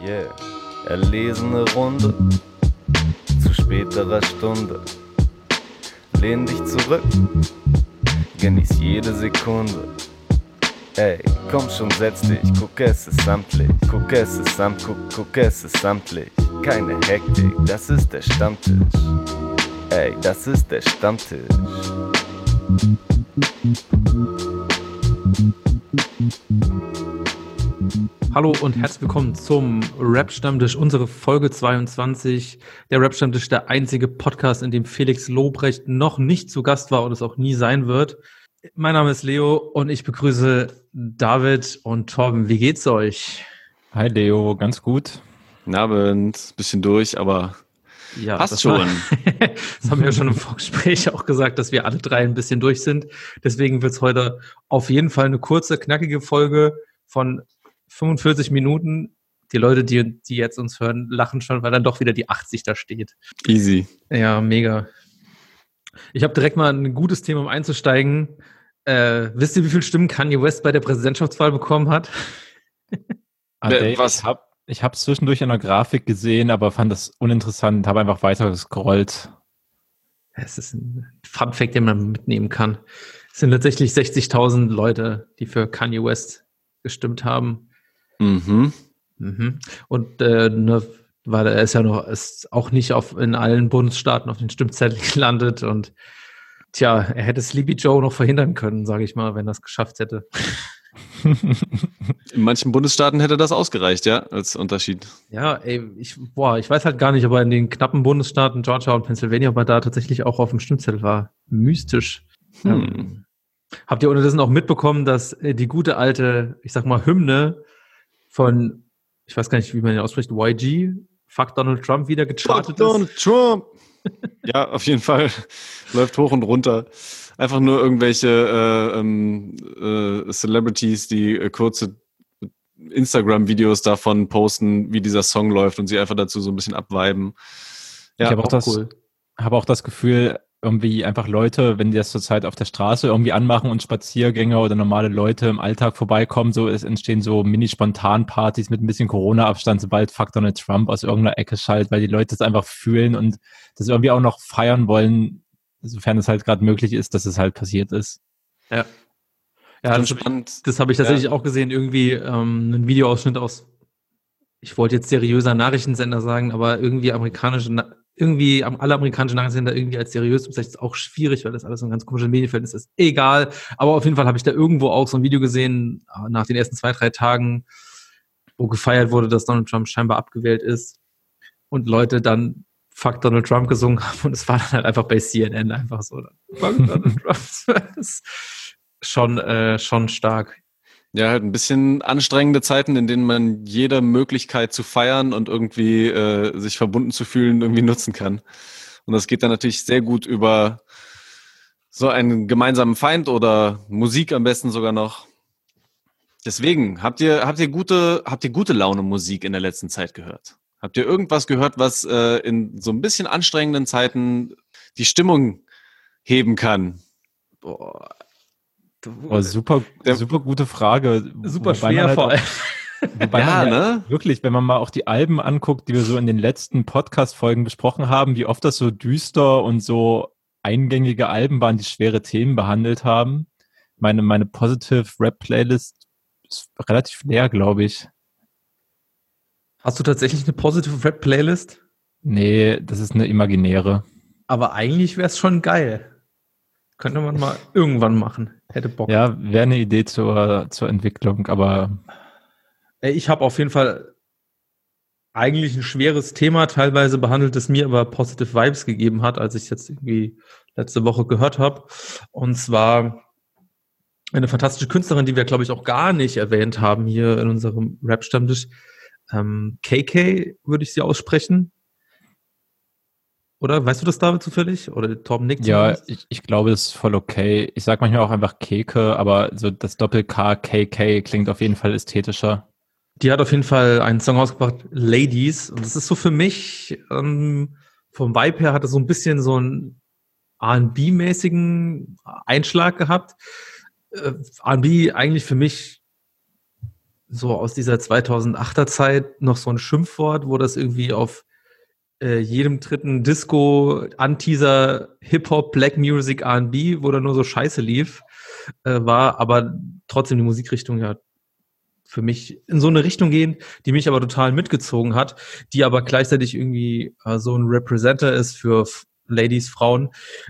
Yeah, erlesene Runde zu späterer Stunde. Lehn dich zurück, genieß jede Sekunde. Ey, komm schon, setz dich, guck, es ist samtlich. Guck, es ist samtlich. Keine Hektik, das ist der Stammtisch. Ey, das ist der Stammtisch. Hallo und herzlich willkommen zum Rap-Stammtisch, unsere Folge 22. Der Rap-Stammtisch, der einzige Podcast, in dem Felix Lobrecht noch nicht zu Gast war und es auch nie sein wird. Mein Name ist Leo und ich begrüße David und Torben. Wie geht's euch? Hi Leo, ganz gut. Guten Abend, bisschen durch, aber ja, passt schon. Das haben wir ja schon im Vorgespräch auch gesagt, dass wir alle drei ein bisschen durch sind. Deswegen wird's heute auf jeden Fall eine kurze, knackige Folge von 45 Minuten. Die Leute, die jetzt uns hören, lachen schon, weil dann doch wieder die 80 da steht. Easy. Ja, mega. Ich habe direkt mal ein gutes Thema, um einzusteigen. Wisst ihr, wie viele Stimmen Kanye West bei der Präsidentschaftswahl bekommen hat? Ich habe es zwischendurch in der Grafik gesehen, aber fand das uninteressant, habe einfach weiter gescrollt. Es ist ein Fun-Fact, den man mitnehmen kann. Es sind tatsächlich 60.000 Leute, die für Kanye West gestimmt haben. Mhm. Und weil er ist auch nicht in allen Bundesstaaten auf den Stimmzettel gelandet und tja, er hätte Sleepy Joe noch verhindern können, sage ich mal, wenn er es geschafft hätte. In manchen Bundesstaaten hätte das ausgereicht, ja, als Unterschied. Ja, ich weiß halt gar nicht, aber in den knappen Bundesstaaten Georgia und Pennsylvania, ob er da tatsächlich auch auf dem Stimmzettel war. Mystisch. Habt ihr unterdessen auch mitbekommen, dass die gute alte, ich sag mal, Hymne von, ich weiß gar nicht, wie man den ausspricht, YG, Fuck Donald Trump, wieder gechartet ist? Donald Trump! Ja, auf jeden Fall. Läuft hoch und runter. Einfach nur irgendwelche Celebrities, die kurze Instagram-Videos davon posten, wie dieser Song läuft und sie einfach dazu so ein bisschen abviben. Ja, ich habe auch das Gefühl, irgendwie einfach Leute, wenn die das zurzeit auf der Straße irgendwie anmachen und Spaziergänger oder normale Leute im Alltag vorbeikommen, so es entstehen so Mini-Spontan-Partys mit ein bisschen Corona-Abstand, sobald Fuck Donald Trump aus irgendeiner Ecke schallt, weil die Leute es einfach fühlen und das irgendwie auch noch feiern wollen, sofern es halt gerade möglich ist, dass es halt passiert ist. Ja. Ja, das habe ich tatsächlich auch gesehen, irgendwie ein Videoausschnitt aus, ich wollte jetzt seriöser Nachrichtensender sagen, aber alle amerikanischen Nachrichtensender irgendwie als seriös, das ist auch schwierig, weil das alles so ein ganz komisches Medienverhältnis ist. Egal, aber auf jeden Fall habe ich da irgendwo auch so ein Video gesehen, nach den ersten 2-3 Tagen, wo gefeiert wurde, dass Donald Trump scheinbar abgewählt ist und Leute dann Fuck Donald Trump gesungen haben und es war dann halt einfach bei CNN einfach so. Fuck Donald Trump. Das ist schon stark. Ja, halt ein bisschen anstrengende Zeiten, in denen man jede Möglichkeit zu feiern und irgendwie sich verbunden zu fühlen irgendwie nutzen kann. Und das geht dann natürlich sehr gut über so einen gemeinsamen Feind oder Musik am besten sogar noch. Deswegen, habt ihr gute Laune Musik in der letzten Zeit gehört? Habt ihr irgendwas gehört, was in so ein bisschen anstrengenden Zeiten die Stimmung heben kann? Super gute Frage. Super schwer vor allem. Wirklich, wenn man mal auch die Alben anguckt, die wir so in den letzten Podcast-Folgen besprochen haben, wie oft das so düster und so eingängige Alben waren, die schwere Themen behandelt haben. Meine Positive Rap-Playlist ist relativ leer, glaube ich. Hast du tatsächlich eine Positive Rap-Playlist? Nee, das ist eine imaginäre. Aber eigentlich wäre es schon geil. Könnte man mal irgendwann machen. Hätte Bock. Ja, wäre eine Idee zur Entwicklung, aber ich habe auf jeden Fall eigentlich ein schweres Thema teilweise behandelt, das mir aber Positive Vibes gegeben hat, als ich jetzt irgendwie letzte Woche gehört habe. Und zwar eine fantastische Künstlerin, die wir, glaube ich, auch gar nicht erwähnt haben hier in unserem Rap-Stammtisch. KK würde ich sie aussprechen. Oder? Weißt du das, David, zufällig? Oder Torben nickt? Ja, ich glaube, es ist voll okay. Ich sage manchmal auch einfach Keke, aber so das Doppel-K, KK klingt auf jeden Fall ästhetischer. Die hat auf jeden Fall einen Song rausgebracht, Ladies. Und das ist so für mich, vom Vibe her hat es so ein bisschen so einen R&B-mäßigen Einschlag gehabt. R&B eigentlich für mich so aus dieser 2008er Zeit noch so ein Schimpfwort, wo das irgendwie auf jedem dritten Disco, Anteaser, Hip-Hop, Black Music, R&B, wo da nur so Scheiße lief, war, aber trotzdem die Musikrichtung ja für mich in so eine Richtung gehen, die mich aber total mitgezogen hat, die aber gleichzeitig irgendwie so ein Representer ist für Ladies, Frauen,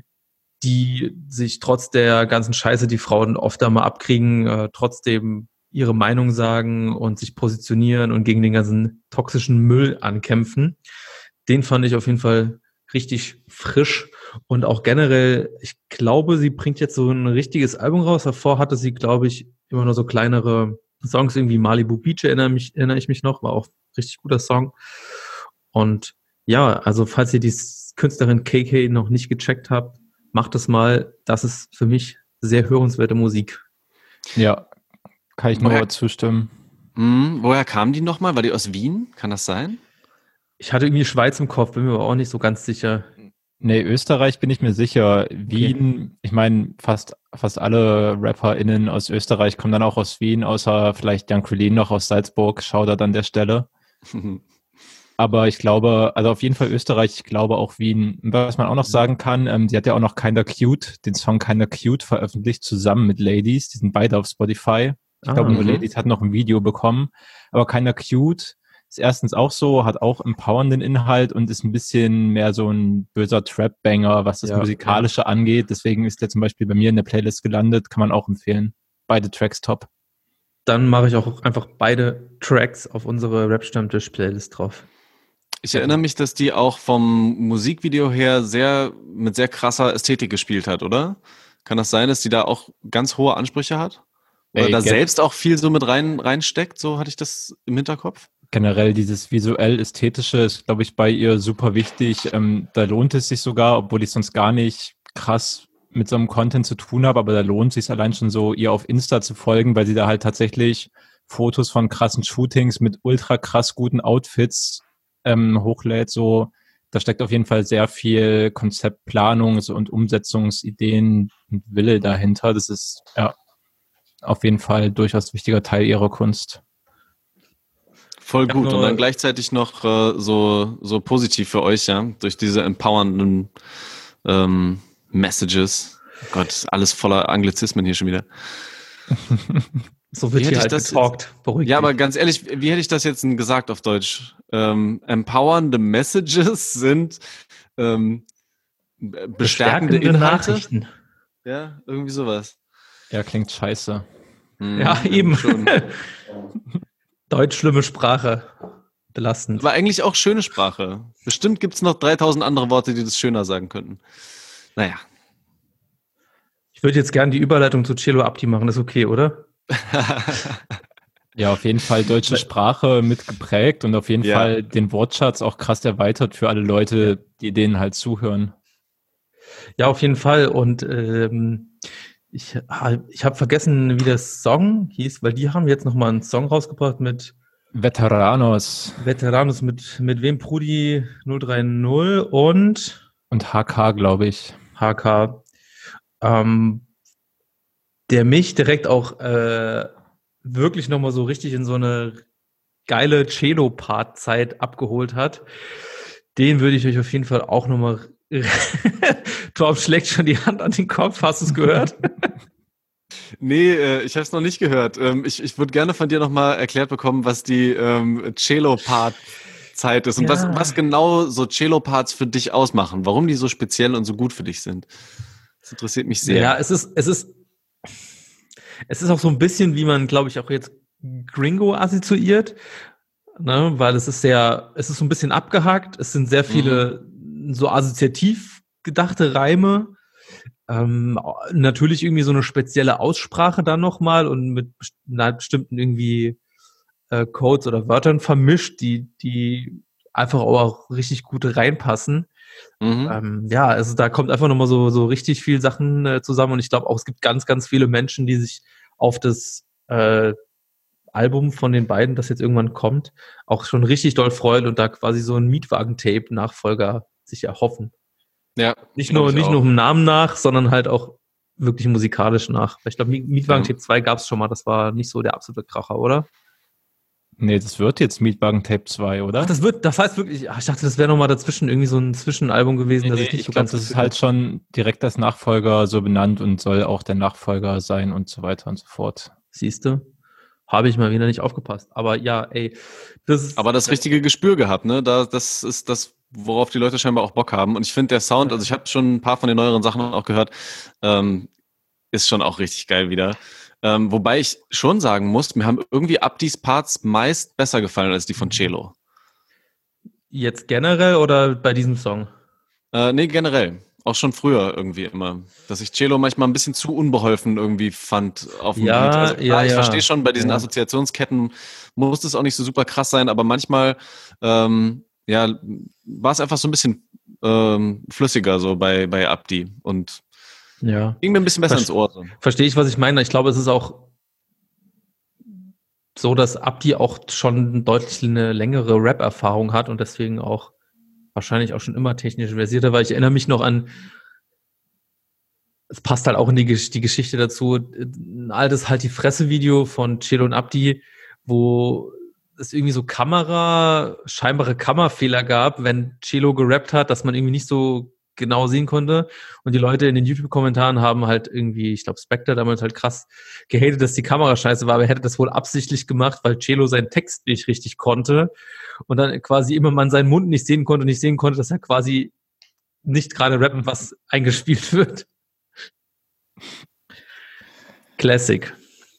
die sich trotz der ganzen Scheiße, die Frauen oft da mal abkriegen, trotzdem ihre Meinung sagen und sich positionieren und gegen den ganzen toxischen Müll ankämpfen. Den fand ich auf jeden Fall richtig frisch und auch generell, ich glaube, sie bringt jetzt so ein richtiges Album raus. Davor hatte sie, glaube ich, immer nur so kleinere Songs, irgendwie Malibu Beach erinnere ich mich noch, war auch ein richtig guter Song. Und ja, also falls ihr die Künstlerin KK noch nicht gecheckt habt, macht es mal. Das ist für mich sehr hörenswerte Musik. Ja, kann ich nur zustimmen. Woher kam die nochmal? War die aus Wien? Kann das sein? Ich hatte irgendwie Schweiz im Kopf, bin mir aber auch nicht so ganz sicher. Nee, Österreich bin ich mir sicher. Wien, okay. Ich meine, fast alle RapperInnen aus Österreich kommen dann auch aus Wien, außer vielleicht Jan Krillin noch aus Salzburg, Shoutout an der Stelle. Aber ich glaube, also auf jeden Fall Österreich, ich glaube auch Wien. Was man auch noch sagen kann, sie hat ja auch noch Kinda Cute, den Song Kinda Cute veröffentlicht, zusammen mit Ladies. Die sind beide auf Spotify. Ich glaube, nur Ladies hat noch ein Video bekommen. Aber Kinda Cute ist erstens auch so, hat auch empowernden Inhalt und ist ein bisschen mehr so ein böser Trap-Banger, was das Musikalische angeht. Deswegen ist der zum Beispiel bei mir in der Playlist gelandet. Kann man auch empfehlen. Beide Tracks top. Dann mache ich auch einfach beide Tracks auf unsere Rap-Stammtisch-Playlist drauf. Ich erinnere mich, dass die auch vom Musikvideo her mit sehr krasser Ästhetik gespielt hat, oder? Kann das sein, dass die da auch ganz hohe Ansprüche hat? Oder da selbst auch viel so mit reinsteckt? So hatte ich das im Hinterkopf. Generell dieses visuell-ästhetische ist, glaube ich, bei ihr super wichtig. Da lohnt es sich sogar, obwohl ich sonst gar nicht krass mit so einem Content zu tun habe, aber da lohnt es sich allein schon so, ihr auf Insta zu folgen, weil sie da halt tatsächlich Fotos von krassen Shootings mit ultra krass guten Outfits hochlädt. So, da steckt auf jeden Fall sehr viel Konzeptplanung und Umsetzungsideen und Wille dahinter. Das ist ja auf jeden Fall durchaus wichtiger Teil ihrer Kunst. Voll gut. Und dann gleichzeitig noch so positiv für euch, ja, durch diese empowernden Messages. Oh Gott, alles voller Anglizismen hier schon wieder. So wird hier halt getalkt. Ja, aber ganz ehrlich, wie hätte ich das jetzt gesagt auf Deutsch? Empowernde Messages sind bestärkende Inhalte. Nachrichten. Ja, irgendwie sowas. Ja, klingt scheiße. Ja, eben. Schon. Deutsch, schlimme Sprache. Belastend. Aber eigentlich auch schöne Sprache. Bestimmt gibt es noch 3000 andere Worte, die das schöner sagen könnten. Naja. Ich würde jetzt gerne die Überleitung zu Cello Abdi machen. Das ist okay, oder? Ja, auf jeden Fall deutsche Sprache mitgeprägt und auf jeden Fall den Wortschatz auch krass erweitert für alle Leute, die denen halt zuhören. Ja, auf jeden Fall. Und ich habe vergessen, wie der Song hieß, weil die haben jetzt nochmal einen Song rausgebracht mit Veteranos. Veteranos mit wem? Prudi 030 und HK, glaube ich. HK. Der mich direkt auch wirklich nochmal so richtig in so eine geile Cello-Part-Zeit abgeholt hat. Den würde ich euch auf jeden Fall auch nochmal Torb schlägt schon die Hand an den Kopf. Hast du es gehört? Nee, ich habe es noch nicht gehört. Ich würde gerne von dir nochmal erklärt bekommen, was die Cello-Part-Zeit ist und was genau so Cello-Parts für dich ausmachen. Warum die so speziell und so gut für dich sind. Das interessiert mich sehr. Ja, es ist auch so ein bisschen, wie man, glaube ich, auch jetzt Gringo assoziiert, ne? Weil es ist so ein bisschen abgehackt. Es sind sehr viele so assoziativ gedachte Reime. Natürlich irgendwie so eine spezielle Aussprache dann nochmal und mit bestimmten irgendwie Codes oder Wörtern vermischt, die einfach auch richtig gut reinpassen. Also da kommt einfach nochmal so richtig viel Sachen zusammen und ich glaube auch, es gibt ganz, ganz viele Menschen, die sich auf das Album von den beiden, das jetzt irgendwann kommt, auch schon richtig doll freuen und da quasi so ein Mietwagen-Tape-Nachfolger sich erhoffen. Ja. Nicht nur im Namen nach, sondern halt auch wirklich musikalisch nach. Ich glaube, Mietwagen Tape 2 gab es schon mal, das war nicht so der absolute Kracher, oder? Nee, das wird jetzt Mietwagen Tape 2, oder? Ach, das heißt wirklich, ich dachte, das wäre nochmal dazwischen irgendwie so ein Zwischenalbum gewesen, das ich nicht so glaube, ganz das ist halt schon direkt als Nachfolger so benannt und soll auch der Nachfolger sein und so weiter und so fort. Siehst du? Habe ich mal wieder nicht aufgepasst. Aber ja, ey, aber das richtige Gespür gehabt, ne? Das ist das, worauf die Leute scheinbar auch Bock haben. Und ich finde der Sound, also ich habe schon ein paar von den neueren Sachen auch gehört, ist schon auch richtig geil wieder. Wobei ich schon sagen muss, mir haben irgendwie Abdis Parts meist besser gefallen als die von Cello. Jetzt generell oder bei diesem Song? Nee, generell. Auch schon früher irgendwie immer. Dass ich Cello manchmal ein bisschen zu unbeholfen irgendwie fand auf dem Beat. Also klar, ich verstehe schon, bei diesen Assoziationsketten muss es auch nicht so super krass sein, aber manchmal war es einfach so ein bisschen flüssiger so bei Abdi und ging mir ein bisschen besser ins Ohr. So. Verstehe ich, was ich meine. Ich glaube, es ist auch so, dass Abdi auch schon deutlich eine längere Rap-Erfahrung hat und deswegen auch wahrscheinlich auch schon immer technisch versierter, weil ich erinnere mich noch an, es passt halt auch in die Geschichte dazu, ein altes Halt-die-Fresse-Video von Cello und Abdi, wo es irgendwie so scheinbare Kammerfehler gab, wenn Cello gerappt hat, dass man irgendwie nicht so genau sehen konnte. Und die Leute in den YouTube-Kommentaren haben halt irgendwie, ich glaube, Spectre damals halt krass gehatet, dass die Kamera scheiße war, aber er hätte das wohl absichtlich gemacht, weil Cello seinen Text nicht richtig konnte und dann quasi immer man seinen Mund nicht sehen konnte, dass er quasi nicht gerade rappen, was eingespielt wird. Classic.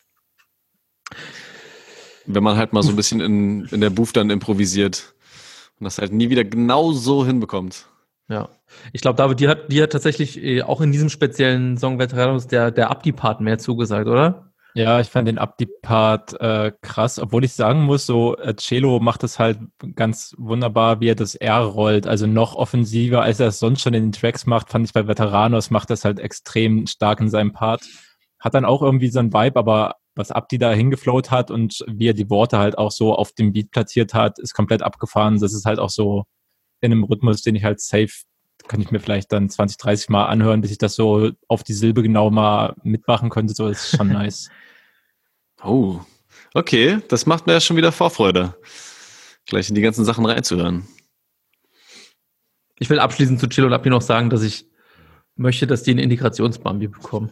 Wenn man halt mal so ein bisschen in der Booth dann improvisiert und das halt nie wieder genau so hinbekommt. Ja, ich glaube, David, die hat tatsächlich auch in diesem speziellen Song Veteranos der Abdi-Part mehr zugesagt, oder? Ja, ich fand den Abdi-Part krass, obwohl ich sagen muss, so Cello macht das halt ganz wunderbar, wie er das R rollt, also noch offensiver, als er es sonst schon in den Tracks macht, fand ich bei Veteranos macht das halt extrem stark in seinem Part. Hat dann auch irgendwie so ein Vibe, aber was Abdi da hingeflowt hat und wie er die Worte halt auch so auf dem Beat platziert hat, ist komplett abgefahren. Das ist halt auch so in einem Rhythmus, den ich halt safe, kann ich mir vielleicht dann 20, 30 Mal anhören, bis ich das so auf die Silbe genau mal mitmachen könnte. So, das ist schon nice. Oh, okay. Das macht mir ja schon wieder Vorfreude, gleich in die ganzen Sachen reinzuhören. Ich will abschließend zu Cello und Abdi noch sagen, dass ich möchte, dass die einen Integrationsbambi bekommen.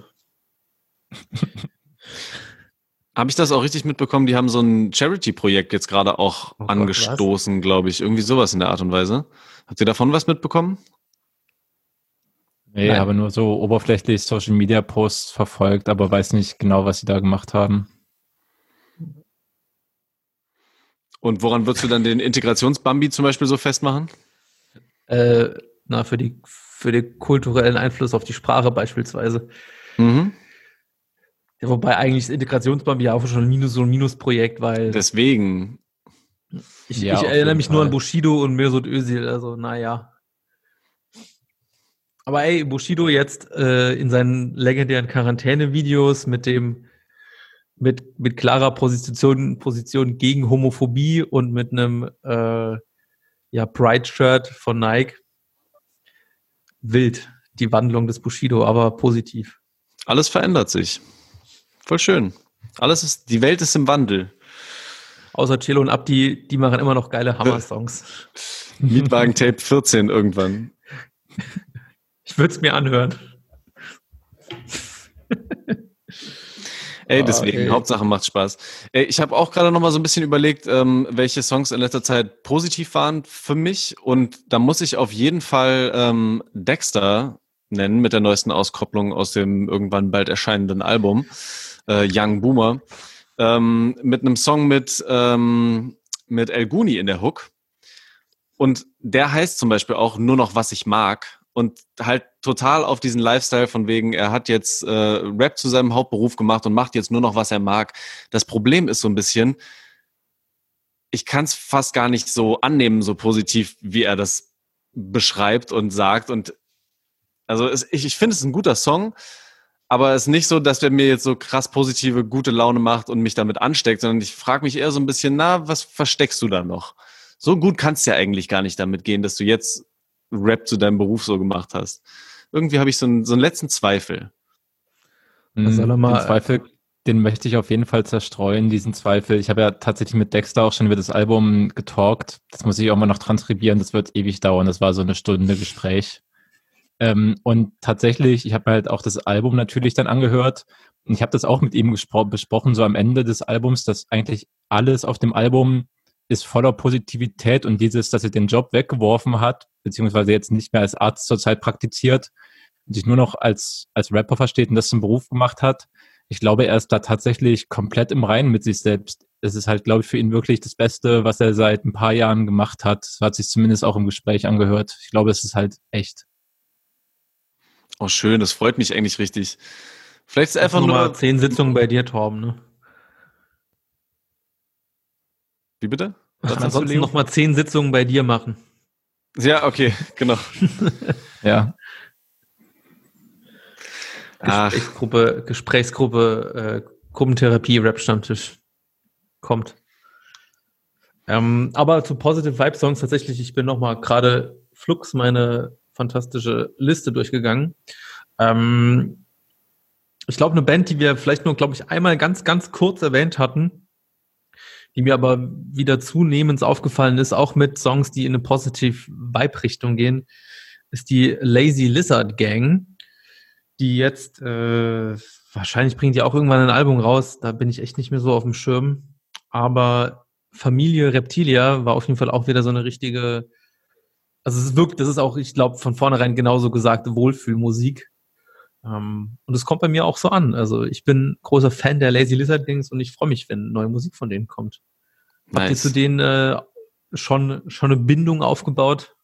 Habe ich das auch richtig mitbekommen? Die haben so ein Charity-Projekt jetzt gerade auch angestoßen, glaube ich. Irgendwie sowas in der Art und Weise. Habt ihr davon was mitbekommen? Nee, aber nur so oberflächlich Social-Media-Posts verfolgt, aber weiß nicht genau, was sie da gemacht haben. Und woran würdest du dann den Integrationsbambi zum Beispiel so festmachen? Für den kulturellen Einfluss auf die Sprache beispielsweise. Mhm. Ja, wobei eigentlich das Integrationsbambi ja auch schon so ein Minusprojekt, weil deswegen. Ich erinnere mich nur an Bushido und Mesut Özil, also naja. Aber ey, Bushido jetzt in seinen legendären Quarantäne-Videos mit klarer Position gegen Homophobie und mit einem Pride-Shirt von Nike. Wild, die Wandlung des Bushido, aber positiv. Alles verändert sich. Voll schön. Die Welt ist im Wandel. Außer Cello und Abdi, die machen immer noch geile Hammer-Songs. Mietwagen Tape 14 irgendwann. Ich würde es mir anhören. Deswegen, Hauptsache macht Spaß. Ich habe auch gerade noch mal so ein bisschen überlegt, welche Songs in letzter Zeit positiv waren für mich. Und da muss ich auf jeden Fall Dexter nennen mit der neuesten Auskopplung aus dem irgendwann bald erscheinenden Album Young Boomer. Mit einem Song mit El Guni in der Hook. Und der heißt zum Beispiel auch Nur noch, was ich mag. Und halt total auf diesen Lifestyle von wegen, er hat jetzt Rap zu seinem Hauptberuf gemacht und macht jetzt nur noch, was er mag. Das Problem ist so ein bisschen, ich kann es fast gar nicht so annehmen, so positiv, wie er das beschreibt und sagt. Und also ich finde, es ist ein guter Song, aber es ist nicht so, dass der mir jetzt so krass positive, gute Laune macht und mich damit ansteckt, sondern ich frage mich eher so ein bisschen, was versteckst du da noch? So gut kannst du ja eigentlich gar nicht damit gehen, dass du jetzt Rap zu deinem Beruf so gemacht hast. Irgendwie habe ich so einen letzten Zweifel. Den Zweifel Den möchte ich auf jeden Fall zerstreuen, diesen Zweifel. Ich habe ja tatsächlich mit Dexter auch schon über das Album getalkt. Das muss ich auch mal noch transkribieren, das wird ewig dauern. Das war so eine Stunde Gespräch. Und tatsächlich, ich habe mir halt auch das Album natürlich dann angehört. Und ich habe das auch mit ihm besprochen, so am Ende des Albums, dass eigentlich alles auf dem Album ist voller Positivität und dieses, dass er den Job weggeworfen hat, beziehungsweise jetzt nicht mehr als Arzt zurzeit praktiziert und sich nur noch als Rapper versteht und das zum Beruf gemacht hat. Ich glaube, er ist da tatsächlich komplett im Reinen mit sich selbst. Es ist halt, glaube ich, für ihn wirklich das Beste, was er seit ein paar Jahren gemacht hat. So hat sich zumindest auch im Gespräch angehört. Ich glaube, es ist halt echt. Oh, schön, das freut mich eigentlich richtig. Vielleicht ist einfach nur 10 Sitzungen bei dir, Torben, ne? Wie bitte? Ansonsten nochmal 10 Sitzungen bei dir machen. Ja, okay, genau. Ja. Gesprächsgruppe, Gruppentherapie, Rap-Stammtisch. Kommt. Aber zu Positive Vibe Songs tatsächlich, ich bin nochmal gerade flugs meine fantastische Liste durchgegangen. Ich glaube, eine Band, die wir vielleicht nur, glaube ich, einmal ganz, ganz kurz erwähnt hatten, die mir aber wieder zunehmend aufgefallen ist, auch mit Songs, die in eine Positive Vibe-Richtung gehen, ist die Lazy Lizard Gang, die jetzt, wahrscheinlich bringt die auch irgendwann ein Album raus, da bin ich echt nicht mehr so auf dem Schirm, aber Familie Reptilia war auf jeden Fall auch wieder so eine richtige, also es wirkt, das ist auch, ich glaube, von vornherein genauso gesagt, Wohlfühlmusik. Und es kommt bei mir auch so an. Also ich bin großer Fan der Lazy Lizard Gangs und ich freue mich, wenn neue Musik von denen kommt. Nice. Habt ihr zu denen schon eine Bindung aufgebaut?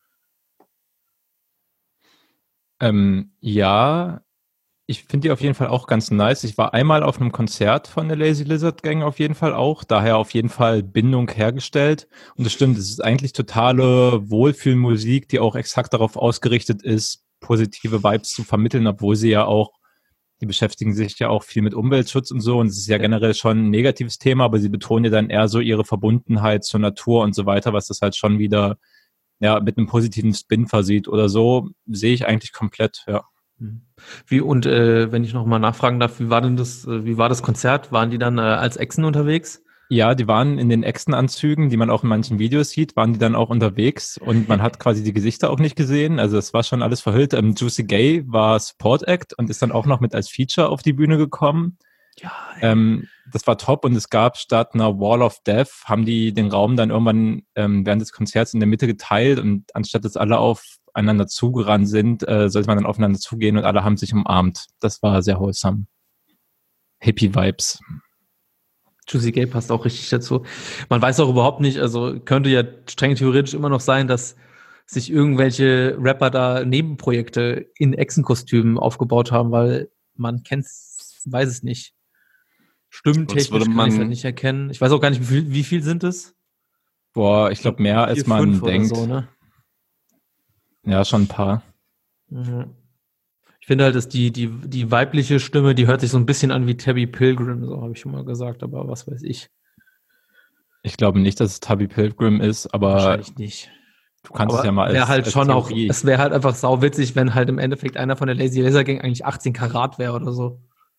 Ja, ich finde die auf jeden Fall auch ganz nice. Ich war einmal auf einem Konzert von der Lazy Lizard Gang auf jeden Fall auch, daher auf jeden Fall Bindung hergestellt. Und das stimmt, es ist eigentlich totale Wohlfühlmusik, die auch exakt darauf ausgerichtet ist, positive Vibes zu vermitteln, obwohl sie ja auch, die beschäftigen sich ja auch viel mit Umweltschutz und so und es ist ja generell schon ein negatives Thema, aber sie betonen ja dann eher so ihre Verbundenheit zur Natur und so weiter, was das halt schon wieder ja mit einem positiven Spin versieht oder so, sehe ich eigentlich komplett, ja. Wie und wenn ich noch mal nachfragen darf, wie war das Konzert? Waren die dann als Echsen unterwegs? Ja, die waren in den Echsenanzügen, die man auch in manchen Videos sieht, waren die dann auch unterwegs und man hat quasi die Gesichter auch nicht gesehen. Also es war schon alles verhüllt. Juicy Gay war Support Act und ist dann auch noch mit als Feature auf die Bühne gekommen. Ja. Das war top und es gab statt einer Wall of Death, haben die den Raum dann irgendwann während des Konzerts in der Mitte geteilt und anstatt dass alle aufeinander zugerannt sind, sollte man dann aufeinander zugehen und alle haben sich umarmt. Das war sehr wholesome. Hippie Vibes. Juicy Gay passt auch richtig dazu. Man weiß auch überhaupt nicht, also könnte ja streng theoretisch immer noch sein, dass sich irgendwelche Rapper da Nebenprojekte in Echsenkostümen aufgebaut haben, weil man kennt's, weiß es nicht. Stimmtechnisch kann ich es halt nicht erkennen. Ich weiß auch gar nicht, wie viel sind es? Boah, ich glaube mehr als man denkt. So, ne? Ja, schon ein paar. Mhm. Ich finde halt, dass die weibliche Stimme, die hört sich so ein bisschen an wie Tabby Pilgrim, so habe ich schon mal gesagt, aber was weiß ich. Ich glaube nicht, dass es Tabby Pilgrim ist, aber wahrscheinlich nicht. Du kannst es ja mal als halt schon Theorie. Es wäre halt einfach sauwitzig, wenn halt im Endeffekt einer von der Lazy Lizard Gang eigentlich 18 Karat wäre oder so.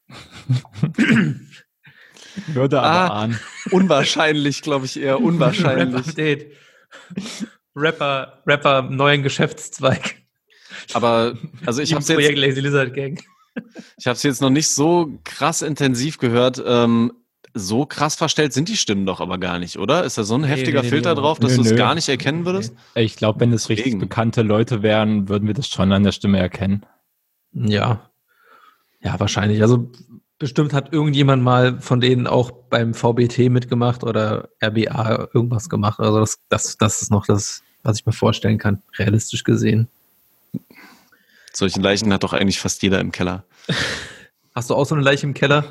Würde aber ahnen. Unwahrscheinlich, glaube ich eher. Unwahrscheinlich. Rapper, neuen Geschäftszweig. Aber, also ich habe es jetzt Lazy Lizard Gang. Ich habe es jetzt noch nicht so krass intensiv gehört. So krass verstellt sind die Stimmen doch aber gar nicht, oder? Ist da so ein heftiger Filter drauf, dass du es gar nicht erkennen würdest? Ich glaube, wenn es richtig bekannte Leute wären, würden wir das schon an der Stimme erkennen. Ja. Ja, wahrscheinlich. Also bestimmt hat irgendjemand mal von denen auch beim VBT mitgemacht oder RBA irgendwas gemacht. Also das ist noch das, was ich mir vorstellen kann, realistisch gesehen. Solche Leichen hat doch eigentlich fast jeder im Keller. Hast du auch so eine Leiche im Keller?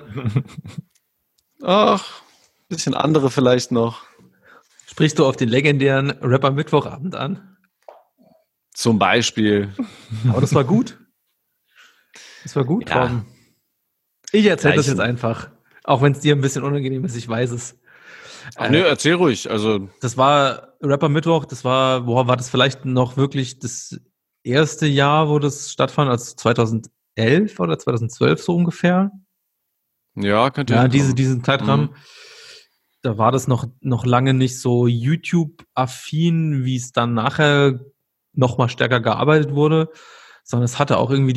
Ach, ein bisschen andere vielleicht noch. Sprichst du auf den legendären Rapper Mittwochabend an? Zum Beispiel. Aber das war gut. Das war gut, ja. Torben. Ich erzähle das jetzt einfach. Auch wenn es dir ein bisschen unangenehm ist, ich weiß es. Ach nö, erzähl ruhig. Also das war Rapper Mittwoch, war das vielleicht noch wirklich das erste Jahr, wo das stattfand, also 2011 oder 2012 so ungefähr? Ja, könnte ja, diesen Zeitrahmen, da war das noch lange nicht so YouTube-affin, wie es dann nachher noch mal stärker gearbeitet wurde, sondern es hatte auch irgendwie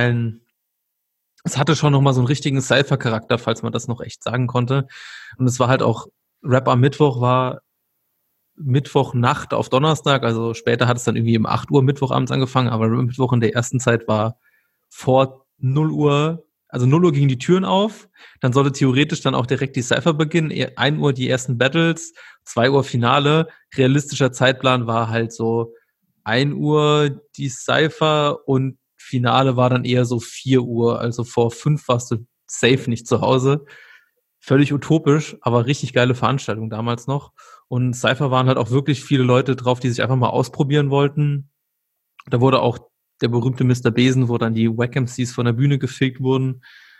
es hatte schon noch mal so einen richtigen Cypher-Charakter, falls man das noch echt sagen konnte. Und es war halt auch, Rap am Mittwoch war Mittwochnacht auf Donnerstag, also später hat es dann irgendwie um 8 Uhr Mittwochabends angefangen, aber Mittwoch in der ersten Zeit war vor 0 Uhr, also 0 Uhr gingen die Türen auf, dann sollte theoretisch dann auch direkt die Cypher beginnen, 1 Uhr die ersten Battles, 2 Uhr Finale, realistischer Zeitplan war halt so 1 Uhr die Cypher und Finale war dann eher so 4 Uhr, also vor 5 warst du safe nicht zu Hause. Völlig utopisch, aber richtig geile Veranstaltung damals noch. Und Cypher waren halt auch wirklich viele Leute drauf, die sich einfach mal ausprobieren wollten. Da wurde auch der berühmte Mr. Besen, wo dann die Wack MCs von der Bühne gefegt wurden,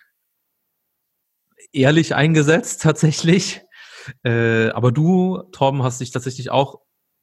ehrlich eingesetzt tatsächlich. Aber du, Torben, hast dich tatsächlich auch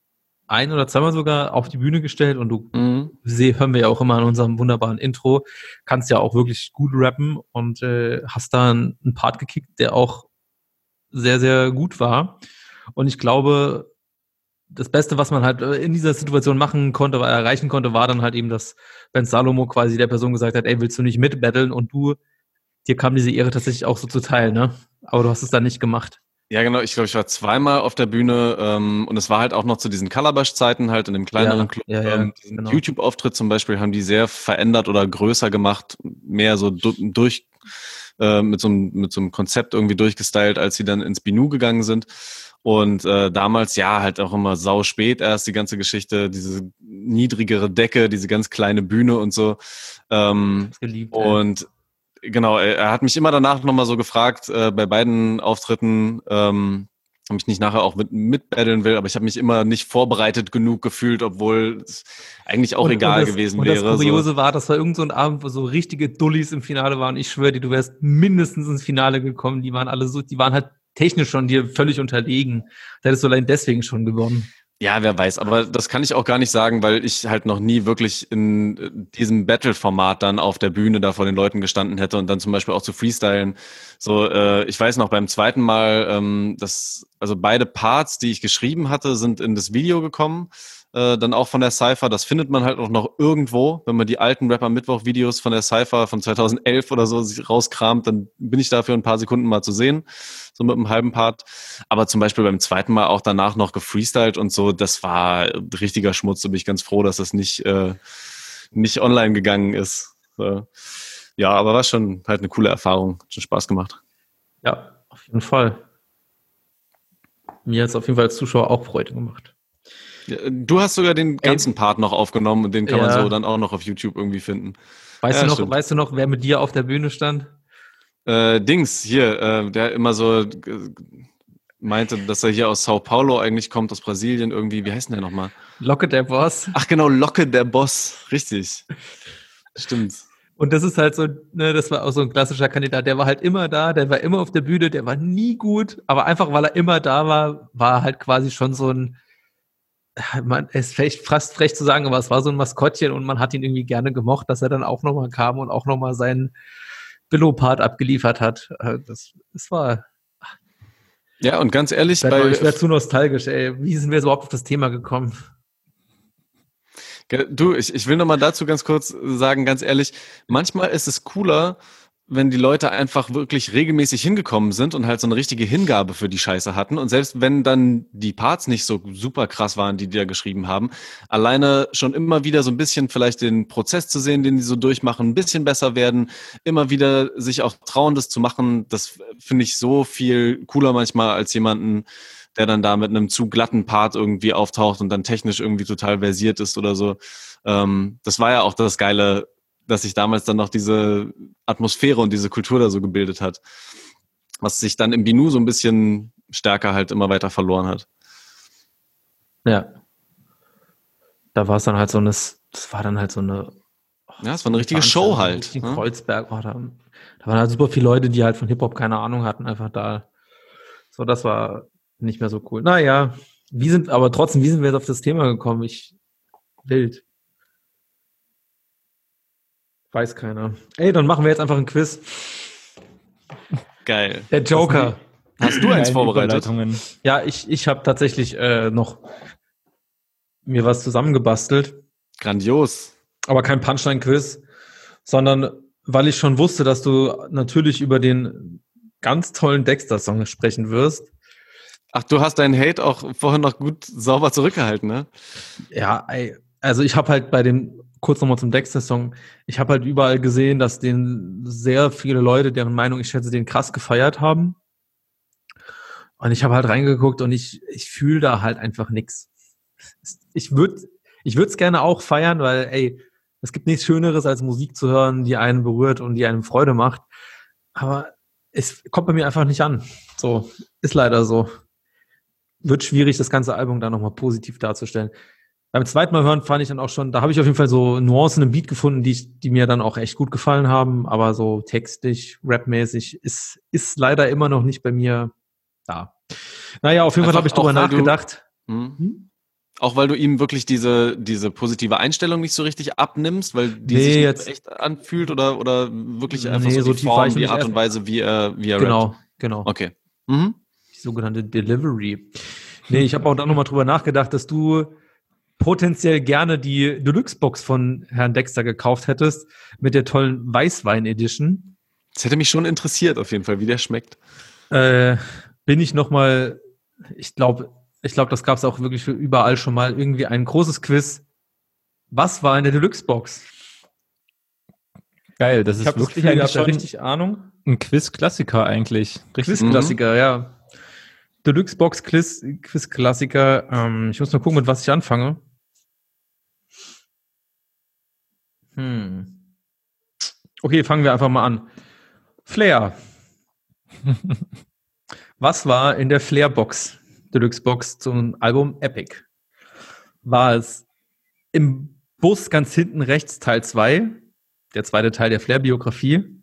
1 oder 2 Mal sogar auf die Bühne gestellt und du hören wir ja auch immer in unserem wunderbaren Intro, kannst ja auch wirklich gut rappen und hast da einen Part gekickt, der auch sehr, sehr gut war. Und ich glaube, das Beste, was man halt in dieser Situation machen konnte, erreichen konnte, war dann halt eben, dass Ben Salomo quasi der Person gesagt hat, ey, willst du nicht mitbattlen? Und dir kam diese Ehre tatsächlich auch so zuteil, ne? Aber du hast es dann nicht gemacht. Ja, genau. Ich glaube, ich war 2-mal auf der Bühne und es war halt auch noch zu diesen Calabash-Zeiten halt in dem kleineren Club. Genau. YouTube-Auftritt zum Beispiel haben die sehr verändert oder größer gemacht, mehr so durch mit so einem Konzept irgendwie durchgestylt, als sie dann ins Binu gegangen sind. Und damals ja halt auch immer sau spät erst die ganze Geschichte, diese niedrigere Decke, diese ganz kleine Bühne und so. Geliebt, und genau, er hat mich immer danach nochmal so gefragt, bei beiden Auftritten, ob ich nicht nachher auch mitbattlen will, aber ich habe mich immer nicht vorbereitet genug gefühlt, obwohl es eigentlich auch egal gewesen wäre. Und das Kuriose war, das war irgend so ein Abend, wo so richtige Dullis im Finale waren. Ich schwöre dir, du wärst mindestens ins Finale gekommen. Die waren halt technisch schon dir völlig unterlegen. Da hättest du allein deswegen schon gewonnen. Ja, wer weiß, aber das kann ich auch gar nicht sagen, weil ich halt noch nie wirklich in diesem Battle-Format dann auf der Bühne da vor den Leuten gestanden hätte und dann zum Beispiel auch zu freestylen. So, ich weiß noch beim zweiten Mal, also beide Parts, die ich geschrieben hatte, sind in das Video gekommen, dann auch von der Cypher. Das findet man halt auch noch irgendwo, wenn man die alten Rapper-Mittwoch-Videos von der Cypher von 2011 oder so rauskramt, dann bin ich da für ein paar Sekunden mal zu sehen, so mit einem halben Part. Aber zum Beispiel beim zweiten Mal auch danach noch gefreestylt und so, das war richtiger Schmutz. Da bin ich ganz froh, dass das nicht online gegangen ist. So. Ja, aber war schon halt eine coole Erfahrung. Hat schon Spaß gemacht. Ja, auf jeden Fall. Mir hat es auf jeden Fall als Zuschauer auch Freude gemacht. Ja, du hast sogar den ganzen Part noch aufgenommen und den kann man so dann auch noch auf YouTube irgendwie finden. Weißt du noch, wer mit dir auf der Bühne stand? Dings hier, der immer so meinte, dass er hier aus Sao Paulo eigentlich kommt, aus Brasilien irgendwie. Wie heißt denn der nochmal? Locke der Boss. Ach genau, Locke der Boss. Richtig. Stimmt. Und das ist halt so, ne, das war auch so ein klassischer Kandidat, der war halt immer da, der war immer auf der Bühne, der war nie gut, aber einfach, weil er immer da war halt quasi schon so ein, es ist vielleicht fast frech zu sagen, aber es war so ein Maskottchen und man hat ihn irgendwie gerne gemocht, dass er dann auch nochmal kam und auch nochmal seinen Billo-Part abgeliefert hat. Das war... Ja, und ganz ehrlich, ich werde zu nostalgisch, ey. Wie sind wir überhaupt auf das Thema gekommen? Du, ich will nochmal dazu ganz kurz sagen, ganz ehrlich, manchmal ist es cooler, wenn die Leute einfach wirklich regelmäßig hingekommen sind und halt so eine richtige Hingabe für die Scheiße hatten. Und selbst wenn dann die Parts nicht so super krass waren, die da geschrieben haben, alleine schon immer wieder so ein bisschen vielleicht den Prozess zu sehen, den die so durchmachen, ein bisschen besser werden, immer wieder sich auch trauen, das zu machen, das finde ich so viel cooler manchmal als jemanden, der dann da mit einem zu glatten Part irgendwie auftaucht und dann technisch irgendwie total versiert ist oder so. Das war ja auch das Geile, dass sich damals dann noch diese Atmosphäre und diese Kultur da so gebildet hat, was sich dann im Binu so ein bisschen stärker halt immer weiter verloren hat. Ja. Da war es dann halt so das war dann halt so eine... Ja, es war eine richtige Show halt. In Kreuzberg war da waren halt super viele Leute, die halt von Hip-Hop keine Ahnung hatten, einfach da. So, das war nicht mehr so cool. Naja, wie sind wir jetzt auf das Thema gekommen? Wild. Weiß keiner. Ey, dann machen wir jetzt einfach ein Quiz. Geil. Der Joker. Hast du eins vorbereitet? Ja, ich habe tatsächlich noch mir was zusammengebastelt. Grandios. Aber kein Punchline-Quiz, sondern weil ich schon wusste, dass du natürlich über den ganz tollen Dexter-Song sprechen wirst. Ach, du hast deinen Hate auch vorhin noch gut sauber zurückgehalten, ne? Ja, also ich habe halt kurz nochmal zum Dexter-Song, ich habe halt überall gesehen, dass den sehr viele Leute, deren Meinung ich schätze, den krass gefeiert haben. Und ich habe halt reingeguckt und ich fühle da halt einfach nix. Ich würde es gerne auch feiern, weil, es gibt nichts Schöneres, als Musik zu hören, die einen berührt und die einem Freude macht. Aber es kommt bei mir einfach nicht an. So, ist leider so. Wird schwierig, das ganze Album da nochmal positiv darzustellen. Beim zweiten Mal hören fand ich dann auch schon, da habe ich auf jeden Fall so Nuancen im Beat gefunden, die mir dann auch echt gut gefallen haben. Aber so textlich, rapmäßig ist leider immer noch nicht bei mir da. Naja, auf jeden Fall habe ich drüber nachgedacht. Auch weil du ihm wirklich diese positive Einstellung nicht so richtig abnimmst, weil die sich jetzt echt anfühlt oder wirklich einfach so die Form, die Art und Weise, wie er rappt. Genau. Okay. Die sogenannte Delivery. Nee, ich habe auch da nochmal drüber nachgedacht, dass du potenziell gerne die Deluxe-Box von Herrn Dexter gekauft hättest mit der tollen Weißwein-Edition. Das hätte mich schon interessiert, auf jeden Fall, wie der schmeckt. Bin ich nochmal, ich glaube, das gab es auch wirklich für überall schon mal, irgendwie ein großes Quiz. Was war in der Deluxe-Box? Geil, das ist wirklich eigentlich schon richtig Ahnung. Ein Quiz-Klassiker eigentlich. Quiz-Klassiker, ja. Deluxe-Box Quiz-Klassiker. Ich muss mal gucken, mit was ich anfange. Okay, fangen wir einfach mal an. Flair. Was war in der Flair-Box? Deluxe-Box zum Album Epic. War es im Bus ganz hinten rechts Teil 2, der zweite Teil der Flair-Biografie?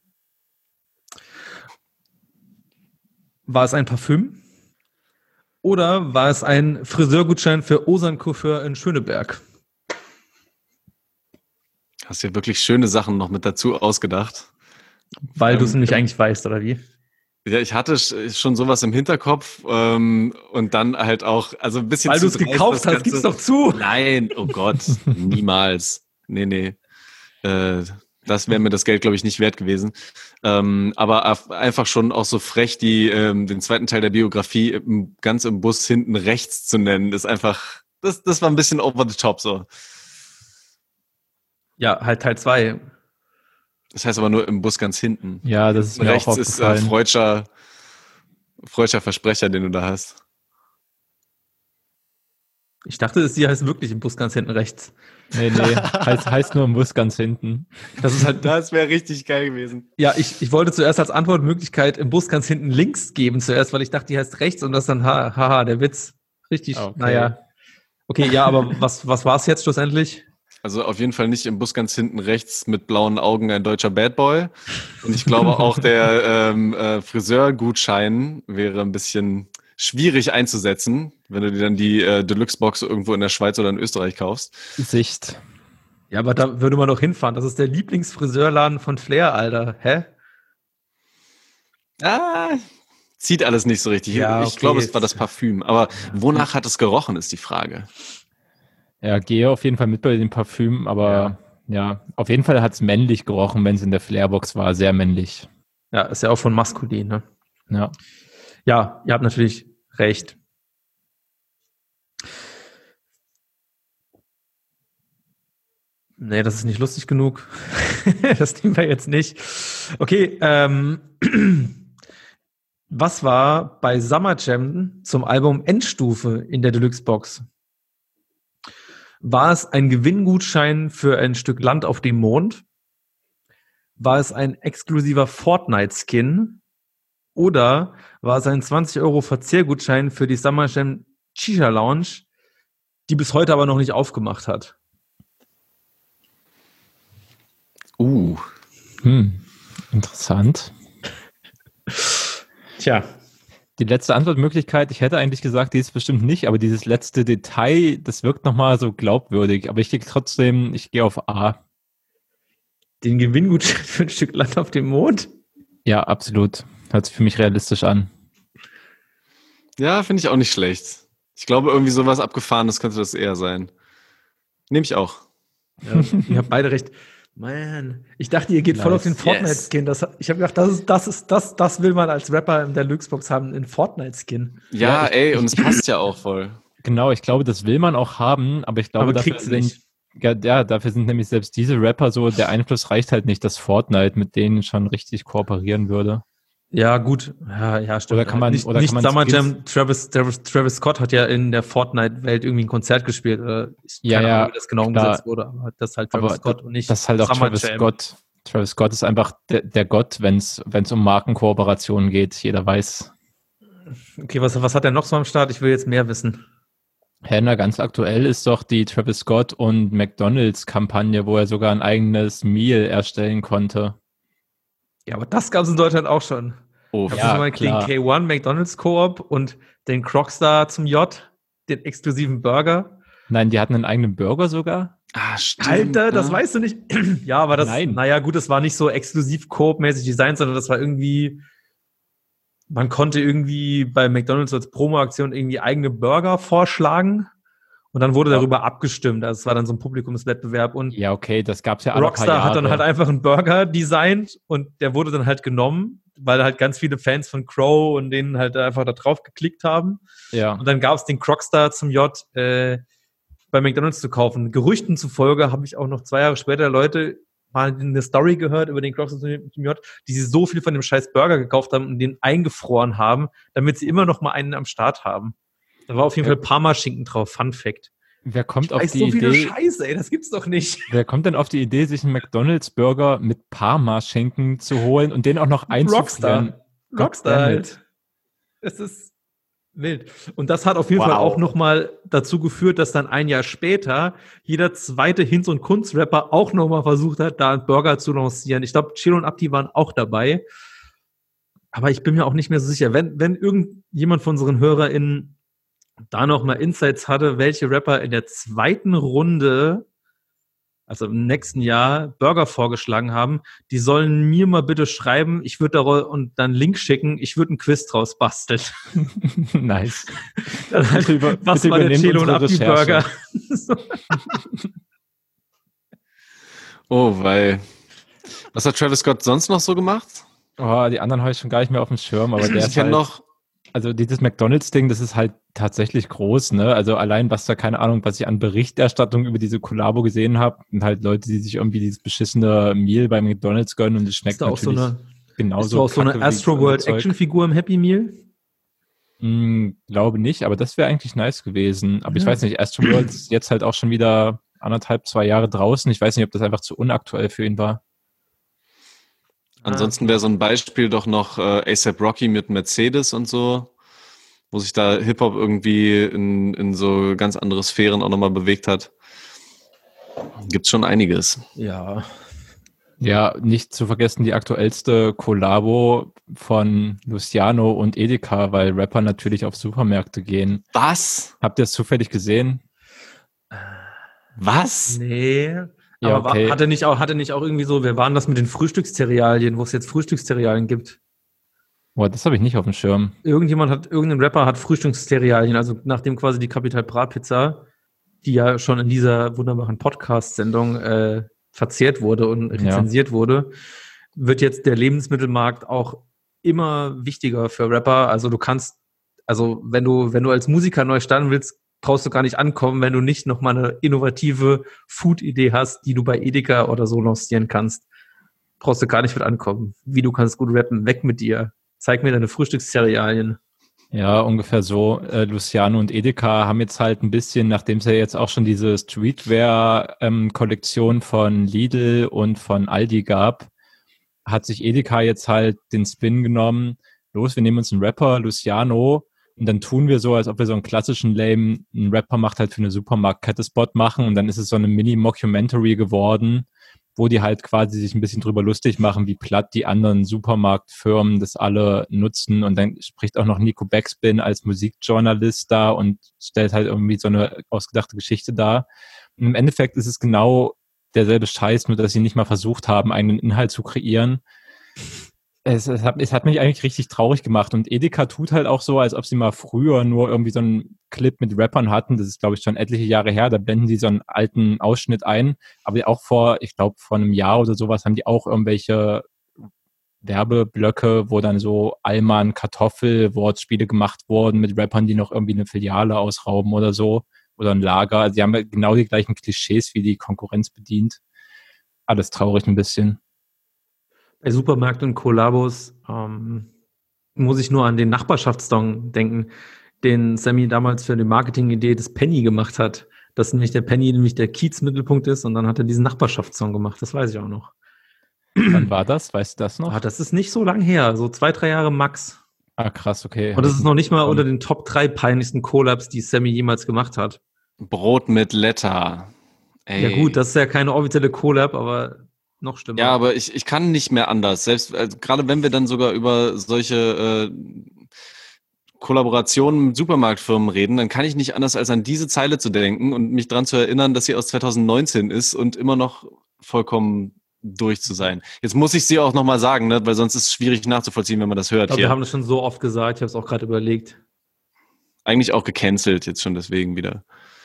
War es ein Parfüm? Oder war es ein Friseurgutschein für Osan Coiffeur in Schöneberg? Hast ja wirklich schöne Sachen noch mit dazu ausgedacht. Weil du es nämlich eigentlich weißt, oder wie? Ja, ich hatte schon sowas im Hinterkopf und dann halt auch, also ein bisschen. Weil du es gekauft hast, gib's doch zu. Nein, oh Gott, niemals. Nee. Das wäre mir das Geld, glaube ich, nicht wert gewesen. Aber einfach schon auch so frech, den zweiten Teil der Biografie ganz im Bus hinten rechts zu nennen, ist einfach, das war ein bisschen over the top so. Ja, halt Teil 2. Das heißt aber nur im Bus ganz hinten. Ja, das ist mir rechts auch aufgefallen. Ist freudscher Versprecher, den du da hast. Ich dachte, sie heißt wirklich im Bus ganz hinten rechts. Nee, heißt nur im Bus ganz hinten. Das wäre richtig geil gewesen. Ja, ich wollte zuerst als Antwortmöglichkeit im Bus ganz hinten links geben zuerst, weil ich dachte, die heißt rechts und das dann haha, der Witz. Richtig, okay. Naja. Okay, ja, aber was war es jetzt schlussendlich? Also auf jeden Fall nicht im Bus ganz hinten rechts mit blauen Augen ein deutscher Bad Boy. Und ich glaube auch der Friseurgutschein wäre ein bisschen schwierig einzusetzen, wenn du dir dann die Deluxe-Box irgendwo in der Schweiz oder in Österreich kaufst. Sicht. Ja, aber da würde man doch hinfahren. Das ist der Lieblingsfriseurladen von Flair, Alter. Hä? Zieht alles nicht so richtig. Ja, ich glaube, es war das Parfüm. Aber wonach hat es gerochen, ist die Frage. Ja, gehe auf jeden Fall mit bei dem Parfüm, aber ja auf jeden Fall hat es männlich gerochen, wenn es in der Flairbox war, sehr männlich. Ja, ist ja auch von maskulin, ne? Ja. Ja, ihr habt natürlich recht. Nee, das ist nicht lustig genug. Das nehmen wir jetzt nicht. Okay, was war bei Summer Jam zum Album Endstufe in der Deluxe-Box? War es ein Gewinngutschein für ein Stück Land auf dem Mond? War es ein exklusiver Fortnite-Skin? Oder war es ein 20 € Verzehrgutschein für die Summer Jam Shisha Lounge, die bis heute aber noch nicht aufgemacht hat? Interessant. Tja. Die letzte Antwortmöglichkeit, ich hätte eigentlich gesagt, die ist bestimmt nicht, aber dieses letzte Detail, das wirkt nochmal so glaubwürdig. Aber ich gehe auf A. Den Gewinngutschein für ein Stück Land auf dem Mond? Ja, absolut. Hört sich für mich realistisch an. Ja, finde ich auch nicht schlecht. Ich glaube, irgendwie sowas Abgefahrenes könnte das eher sein. Nehme ich auch. Ja, ihr habt beide recht. Man, ich dachte, ihr geht voll auf den Fortnite-Skin. Ich habe gedacht, das will man als Rapper in der Luxbox haben, einen Fortnite-Skin. Ja, und es passt ja auch voll. Genau, ich glaube, das will man auch haben, aber ich glaube, dafür sind nämlich selbst diese Rapper so, der Einfluss reicht halt nicht, dass Fortnite mit denen schon richtig kooperieren würde. Ja, gut. Ja, stimmt. Oder kann man Summer Jam, Travis Scott hat ja in der Fortnite-Welt irgendwie ein Konzert gespielt. Keine Ahnung, wie das genau umgesetzt wurde, aber das ist halt Travis Scott und nicht das ist halt auch Summer Travis Jam. Scott. Travis Scott ist einfach der Gott, wenn es um Markenkooperationen geht. Jeder weiß. Okay, was hat er noch so am Start? Ich will jetzt mehr wissen. Ganz aktuell ist doch die Travis Scott und McDonald's-Kampagne, wo er sogar ein eigenes Meal erstellen konnte. Ja, aber das gab es in Deutschland auch schon. Oh, ja, mal den K1 McDonald's Koop und den Crockstar zum J, den exklusiven Burger. Nein, die hatten einen eigenen Burger sogar. Stimmt. Alter, das weißt du nicht. Ja, aber das, gut, das war nicht so exklusiv Koop-mäßig designt, sondern das war irgendwie, man konnte irgendwie bei McDonald's als Promo-Aktion irgendwie eigene Burger vorschlagen. Und dann wurde darüber abgestimmt. Also es war dann so ein Publikumswettbewerb. Und ja, okay, das gab's ja alle Rockstar paar Jahre. hat dann halt einfach einen Burger designt und der wurde dann halt genommen, weil halt ganz viele Fans von Crow und denen halt einfach da drauf geklickt haben. Ja. Und dann gab's den Crockstar zum J bei McDonald's zu kaufen. Gerüchten zufolge habe ich auch noch 2 Jahre später Leute mal eine Story gehört über den Crockstar zum J, die sie so viel von dem scheiß Burger gekauft haben und den eingefroren haben, damit sie immer noch mal einen am Start haben. Da war auf jeden Fall Parma-Schinken drauf. Fun Fact. Wer kommt auf die so viele Idee? Scheiße, ey, das gibt's doch nicht. Wer kommt denn auf die Idee, sich einen McDonald's-Burger mit Parma-Schinken zu holen und den auch noch einzufrieren? Rockstar halt. Es ist wild. Und das hat auf jeden Fall auch nochmal dazu geführt, dass dann ein Jahr später jeder zweite Hinz- und Kunst-Rapper auch nochmal versucht hat, da einen Burger zu lancieren. Ich glaube, Chilo und Abdi waren auch dabei. Aber ich bin mir auch nicht mehr so sicher. Wenn irgendjemand von unseren HörerInnen da noch mal Insights hatte, welche Rapper in der zweiten Runde, also im nächsten Jahr, Burger vorgeschlagen haben, die sollen mir mal bitte schreiben, ich würde da und dann einen Link schicken, ich würde einen Quiz draus basteln. Nice. Dann halt, was war der Chelo und Abdi Burger? Oh, weil. Was hat Travis Scott sonst noch so gemacht? Oh, die anderen habe ich schon gar nicht mehr auf dem Schirm, aber der ist halt, noch. Also dieses McDonald's-Ding, das ist halt tatsächlich groß, ne? Also allein, was ich an Berichterstattung über diese Kollabo gesehen habe, und halt Leute, die sich irgendwie dieses beschissene Meal bei McDonald's gönnen und es schmeckt natürlich genauso. Ist da auch so eine Astro-World-Action-Figur im Happy Meal? Glaube nicht, aber das wäre eigentlich nice gewesen. Aber ich weiß nicht, Astro-World ist jetzt halt auch schon wieder 1,5-2 Jahre draußen. Ich weiß nicht, ob das einfach zu unaktuell für ihn war. Ansonsten wäre so ein Beispiel doch noch A$AP Rocky mit Mercedes und so, wo sich da Hip-Hop irgendwie in so ganz andere Sphären auch nochmal bewegt hat. Gibt's schon einiges. Ja. Ja, nicht zu vergessen die aktuellste Kollabo von Luciano und Edeka, weil Rapper natürlich auf Supermärkte gehen. Was? Habt ihr es zufällig gesehen? Was? Nee. Ja, aber okay. hatte nicht auch irgendwie so, wer waren das mit den Frühstückszerealien, wo es jetzt Frühstückszerealien gibt? Boah, das habe ich nicht auf dem Schirm. Irgendein Rapper hat Frühstückszerealien, also nachdem quasi die Capital Bra Pizza, die ja schon in dieser wunderbaren Podcast-Sendung verzehrt wurde und rezensiert wurde, wird jetzt der Lebensmittelmarkt auch immer wichtiger für Rapper. Also wenn du als Musiker neu starten willst, brauchst du gar nicht ankommen, wenn du nicht nochmal eine innovative Food-Idee hast, die du bei Edeka oder so lancieren kannst. Brauchst du gar nicht mit ankommen. Wie du kannst gut rappen, weg mit dir. Zeig mir deine Frühstückszerealien. Ja, ungefähr so. Luciano und Edeka haben jetzt halt ein bisschen, nachdem es ja jetzt auch schon diese Streetwear-Kollektion von Lidl und von Aldi gab, hat sich Edeka jetzt halt den Spin genommen. Los, wir nehmen uns einen Rapper, Luciano, und dann tun wir so, als ob wir so einen klassischen Lame, einen Rapper macht halt für eine Supermarktkette Spot machen und dann ist es so eine Mini-Mockumentary geworden, wo die halt quasi sich ein bisschen drüber lustig machen, wie platt die anderen Supermarktfirmen das alle nutzen und dann spricht auch noch Nico Backspin als Musikjournalist da und stellt halt irgendwie so eine ausgedachte Geschichte dar. Und im Endeffekt ist es genau derselbe Scheiß, nur dass sie nicht mal versucht haben, einen Inhalt zu kreieren. Es hat mich eigentlich richtig traurig gemacht und Edeka tut halt auch so, als ob sie mal früher nur irgendwie so einen Clip mit Rappern hatten. Das ist, glaube ich, schon etliche Jahre her. Da blenden sie so einen alten Ausschnitt ein. Aber auch vor einem Jahr oder sowas haben die auch irgendwelche Werbeblöcke, wo dann so Allmann Kartoffel-Wortspiele gemacht wurden mit Rappern, die noch irgendwie eine Filiale ausrauben oder so. Oder ein Lager. Also die haben genau die gleichen Klischees wie die Konkurrenz bedient. Alles traurig ein bisschen. Bei Supermärkten und Kollabos muss ich nur an den Nachbarschaftssong denken, den Sammy damals für die Marketingidee des Penny gemacht hat. Dass nämlich der Penny der Kiez-Mittelpunkt ist und dann hat er diesen Nachbarschaftssong gemacht. Das weiß ich auch noch. Wann war das? Weißt du das noch? Das ist nicht so lang her, so 2-3 Jahre max. Ah, krass, okay. Und das ist noch nicht mal unter den Top 3 peinlichsten Collabs, die Sammy jemals gemacht hat. Brot mit Letter. Ey. Ja gut, das ist ja keine offizielle Collab, aber noch schlimmer. Ja, aber ich kann nicht mehr anders. Selbst gerade wenn wir dann sogar über solche Kollaborationen mit Supermarktfirmen reden, dann kann ich nicht anders als an diese Zeile zu denken und mich daran zu erinnern, dass sie aus 2019 ist und immer noch vollkommen durch zu sein. Jetzt muss ich sie auch nochmal sagen, ne? Weil sonst ist es schwierig nachzuvollziehen, wenn man das hört. Ich glaube, wir haben das schon so oft gesagt, ich habe es auch gerade überlegt. Eigentlich auch gecancelt, jetzt schon deswegen wieder.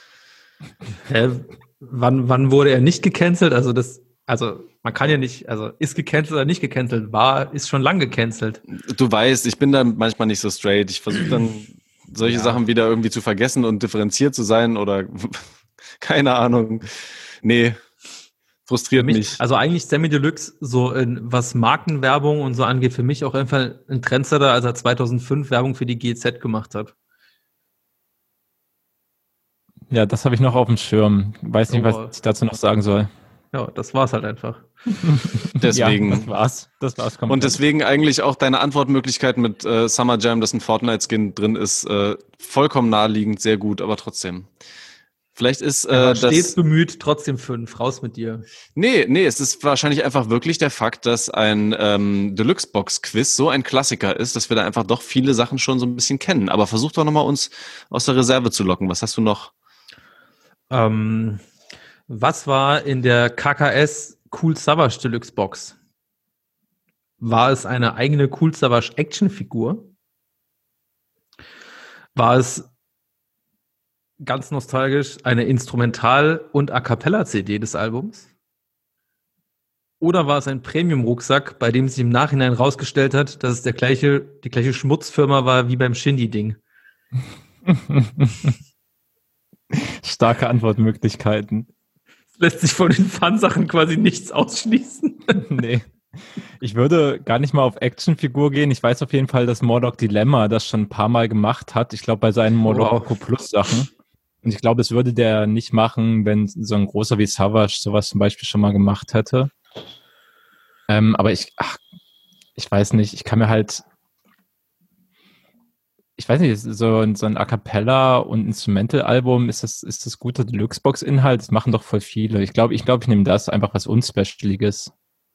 Wann wurde er nicht gecancelt? Also man kann ja nicht, also ist gecancelt oder nicht gecancelt, ist schon lang gecancelt. Du weißt, ich bin da manchmal nicht so straight. Ich versuche dann solche Sachen wieder irgendwie zu vergessen und differenziert zu sein oder keine Ahnung. Nee, frustriert mich. Also eigentlich Sammy Deluxe, so was Markenwerbung und so angeht, für mich auch einfach ein Trendsetter, als er 2005 Werbung für die GZ gemacht hat. Ja, das habe ich noch auf dem Schirm. Weiß nicht, was ich dazu noch sagen soll. Ja, das war's halt einfach. Deswegen. Ja, das war's komplett. Und deswegen eigentlich auch deine Antwortmöglichkeit mit Summer Jam, dass ein Fortnite-Skin drin ist, vollkommen naheliegend, sehr gut, aber trotzdem. Vielleicht ist das stets bemüht, trotzdem 5, raus mit dir. Nee, es ist wahrscheinlich einfach wirklich der Fakt, dass ein Deluxe-Box-Quiz so ein Klassiker ist, dass wir da einfach doch viele Sachen schon so ein bisschen kennen. Aber versuch doch nochmal uns aus der Reserve zu locken. Was hast du noch? Was war in der KKS Cool Savage Deluxe Box? War es eine eigene Cool Savage Actionfigur? War es ganz nostalgisch eine Instrumental- und A-Cappella-CD des Albums? Oder war es ein Premium-Rucksack, bei dem sich im Nachhinein rausgestellt hat, dass es die gleiche Schmutzfirma war wie beim Shindy-Ding? Starke Antwortmöglichkeiten. Lässt sich von den Fun-Sachen quasi nichts ausschließen. Nee. Ich würde gar nicht mal auf Actionfigur gehen. Ich weiß auf jeden Fall, dass Morlock Dilemma das schon ein paar Mal gemacht hat. Ich glaube, bei seinen Morlock Plus Sachen. Und ich glaube, das würde der nicht machen, wenn so ein großer wie Savage sowas zum Beispiel schon mal gemacht hätte. Aber ich weiß nicht. Ich weiß nicht, so ein A Cappella und Instrumental-Album, ist das guter Deluxe-Box-Inhalt? Das machen doch voll viele. Ich glaube, ich nehme das einfach was Unspecialiges.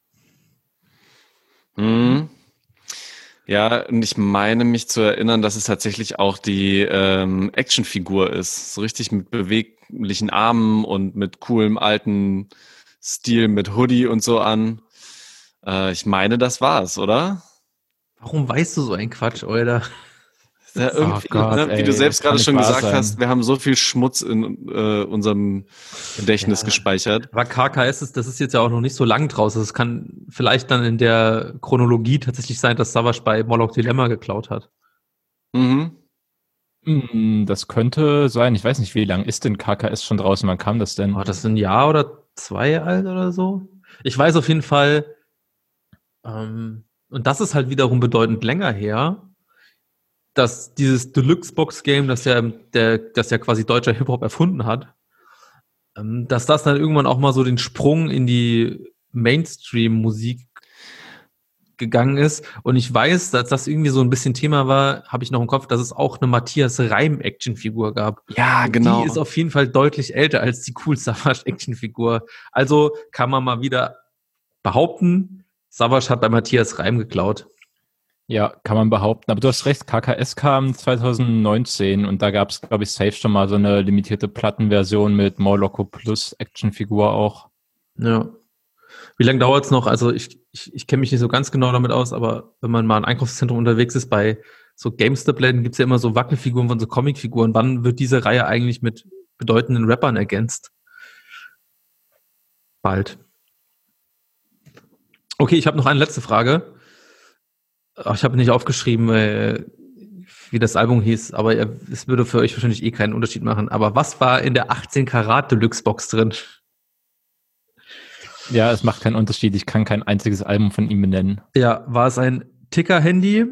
Ja, und ich meine mich zu erinnern, dass es tatsächlich auch die Actionfigur ist. So richtig mit beweglichen Armen und mit coolem alten Stil mit Hoodie und so an. Ich meine, das war's, oder? Warum weißt du so ein Quatsch, Alter? Ja, irgendwie, wie du selbst gerade schon gesagt hast, wir haben so viel Schmutz in unserem Gedächtnis gespeichert. Aber KKS das ist jetzt ja auch noch nicht so lang draußen. Es kann vielleicht dann in der Chronologie tatsächlich sein, dass Savage bei Morlock Dilemma geklaut hat. Das könnte sein. Ich weiß nicht, wie lang ist denn KKS schon draußen? Wann kam das denn? Das ist ein Jahr oder 2 alt oder so. Ich weiß auf jeden Fall, und das ist halt wiederum bedeutend länger her, dass dieses Deluxe-Box-Game, das ja quasi deutscher Hip-Hop erfunden hat, dass das dann irgendwann auch mal so den Sprung in die Mainstream-Musik gegangen ist. Und ich weiß, dass das irgendwie so ein bisschen Thema war, habe ich noch im Kopf, dass es auch eine Matthias Reim-Action-Figur gab. Ja, genau. Die ist auf jeden Fall deutlich älter als die Cool Savage-Action-Figur. Also kann man mal wieder behaupten, Savage hat bei Matthias Reim geklaut. Ja, kann man behaupten. Aber du hast recht, KKS kam 2019 und da gab es, glaube ich, safe schon mal so eine limitierte Plattenversion mit Morlock Plus Actionfigur auch. Ja. Wie lange dauert es noch? Also ich kenne mich nicht so ganz genau damit aus, aber wenn man mal im Einkaufszentrum unterwegs ist, bei so GameStop-Läden gibt es ja immer so Wackelfiguren von so Comicfiguren. Wann wird diese Reihe eigentlich mit bedeutenden Rappern ergänzt? Bald. Okay, ich habe noch eine letzte Frage. Ich habe nicht aufgeschrieben, wie das Album hieß, aber es würde für euch wahrscheinlich eh keinen Unterschied machen. Aber was war in der 18 Karat Deluxe Box drin? Ja, es macht keinen Unterschied. Ich kann kein einziges Album von ihm benennen. Ja, war es ein Ticker-Handy?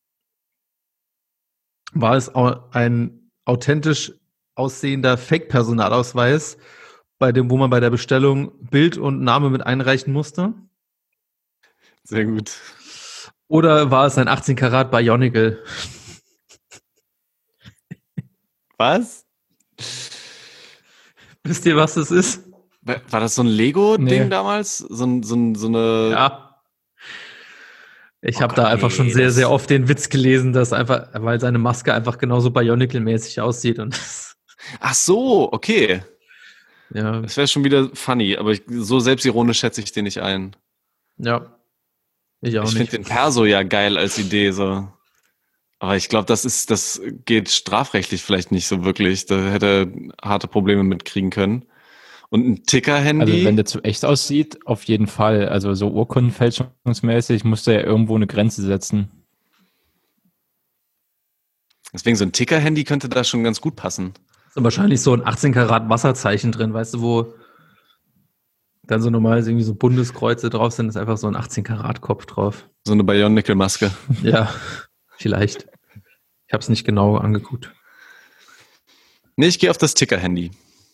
War es ein authentisch aussehender Fake-Personalausweis, wo man bei der Bestellung Bild und Name mit einreichen musste? Sehr gut. Oder war es ein 18 Karat Bionicle? Was? Wisst ihr, was das ist? War das so ein Lego-Ding damals? So eine... Ja. Ich habe da einfach schon sehr, sehr oft den Witz gelesen, dass einfach, weil seine Maske einfach genauso Bionicle-mäßig aussieht. Und Ach so, okay. Ja. Das wäre schon wieder funny, aber so selbstironisch schätze ich den nicht ein. Ja. Ich finde den Perso ja geil als Idee, so. Aber ich glaube, das geht strafrechtlich vielleicht nicht so wirklich. Da hätte er harte Probleme mitkriegen können. Und ein Ticker-Handy? Also wenn der zu echt aussieht, auf jeden Fall. Also so urkundenfälschungsmäßig musste er irgendwo eine Grenze setzen. Deswegen so ein Ticker-Handy könnte da schon ganz gut passen. Ist wahrscheinlich so ein 18 Karat Wasserzeichen drin, weißt du, wo dann so normal irgendwie so Bundeskreuze drauf sind, ist einfach so ein 18 Karat Kopf drauf. So eine Bionicle-Maske. Ja, vielleicht. Ich habe es nicht genau angeguckt. Nee, ich gehe auf das Ticker-Handy.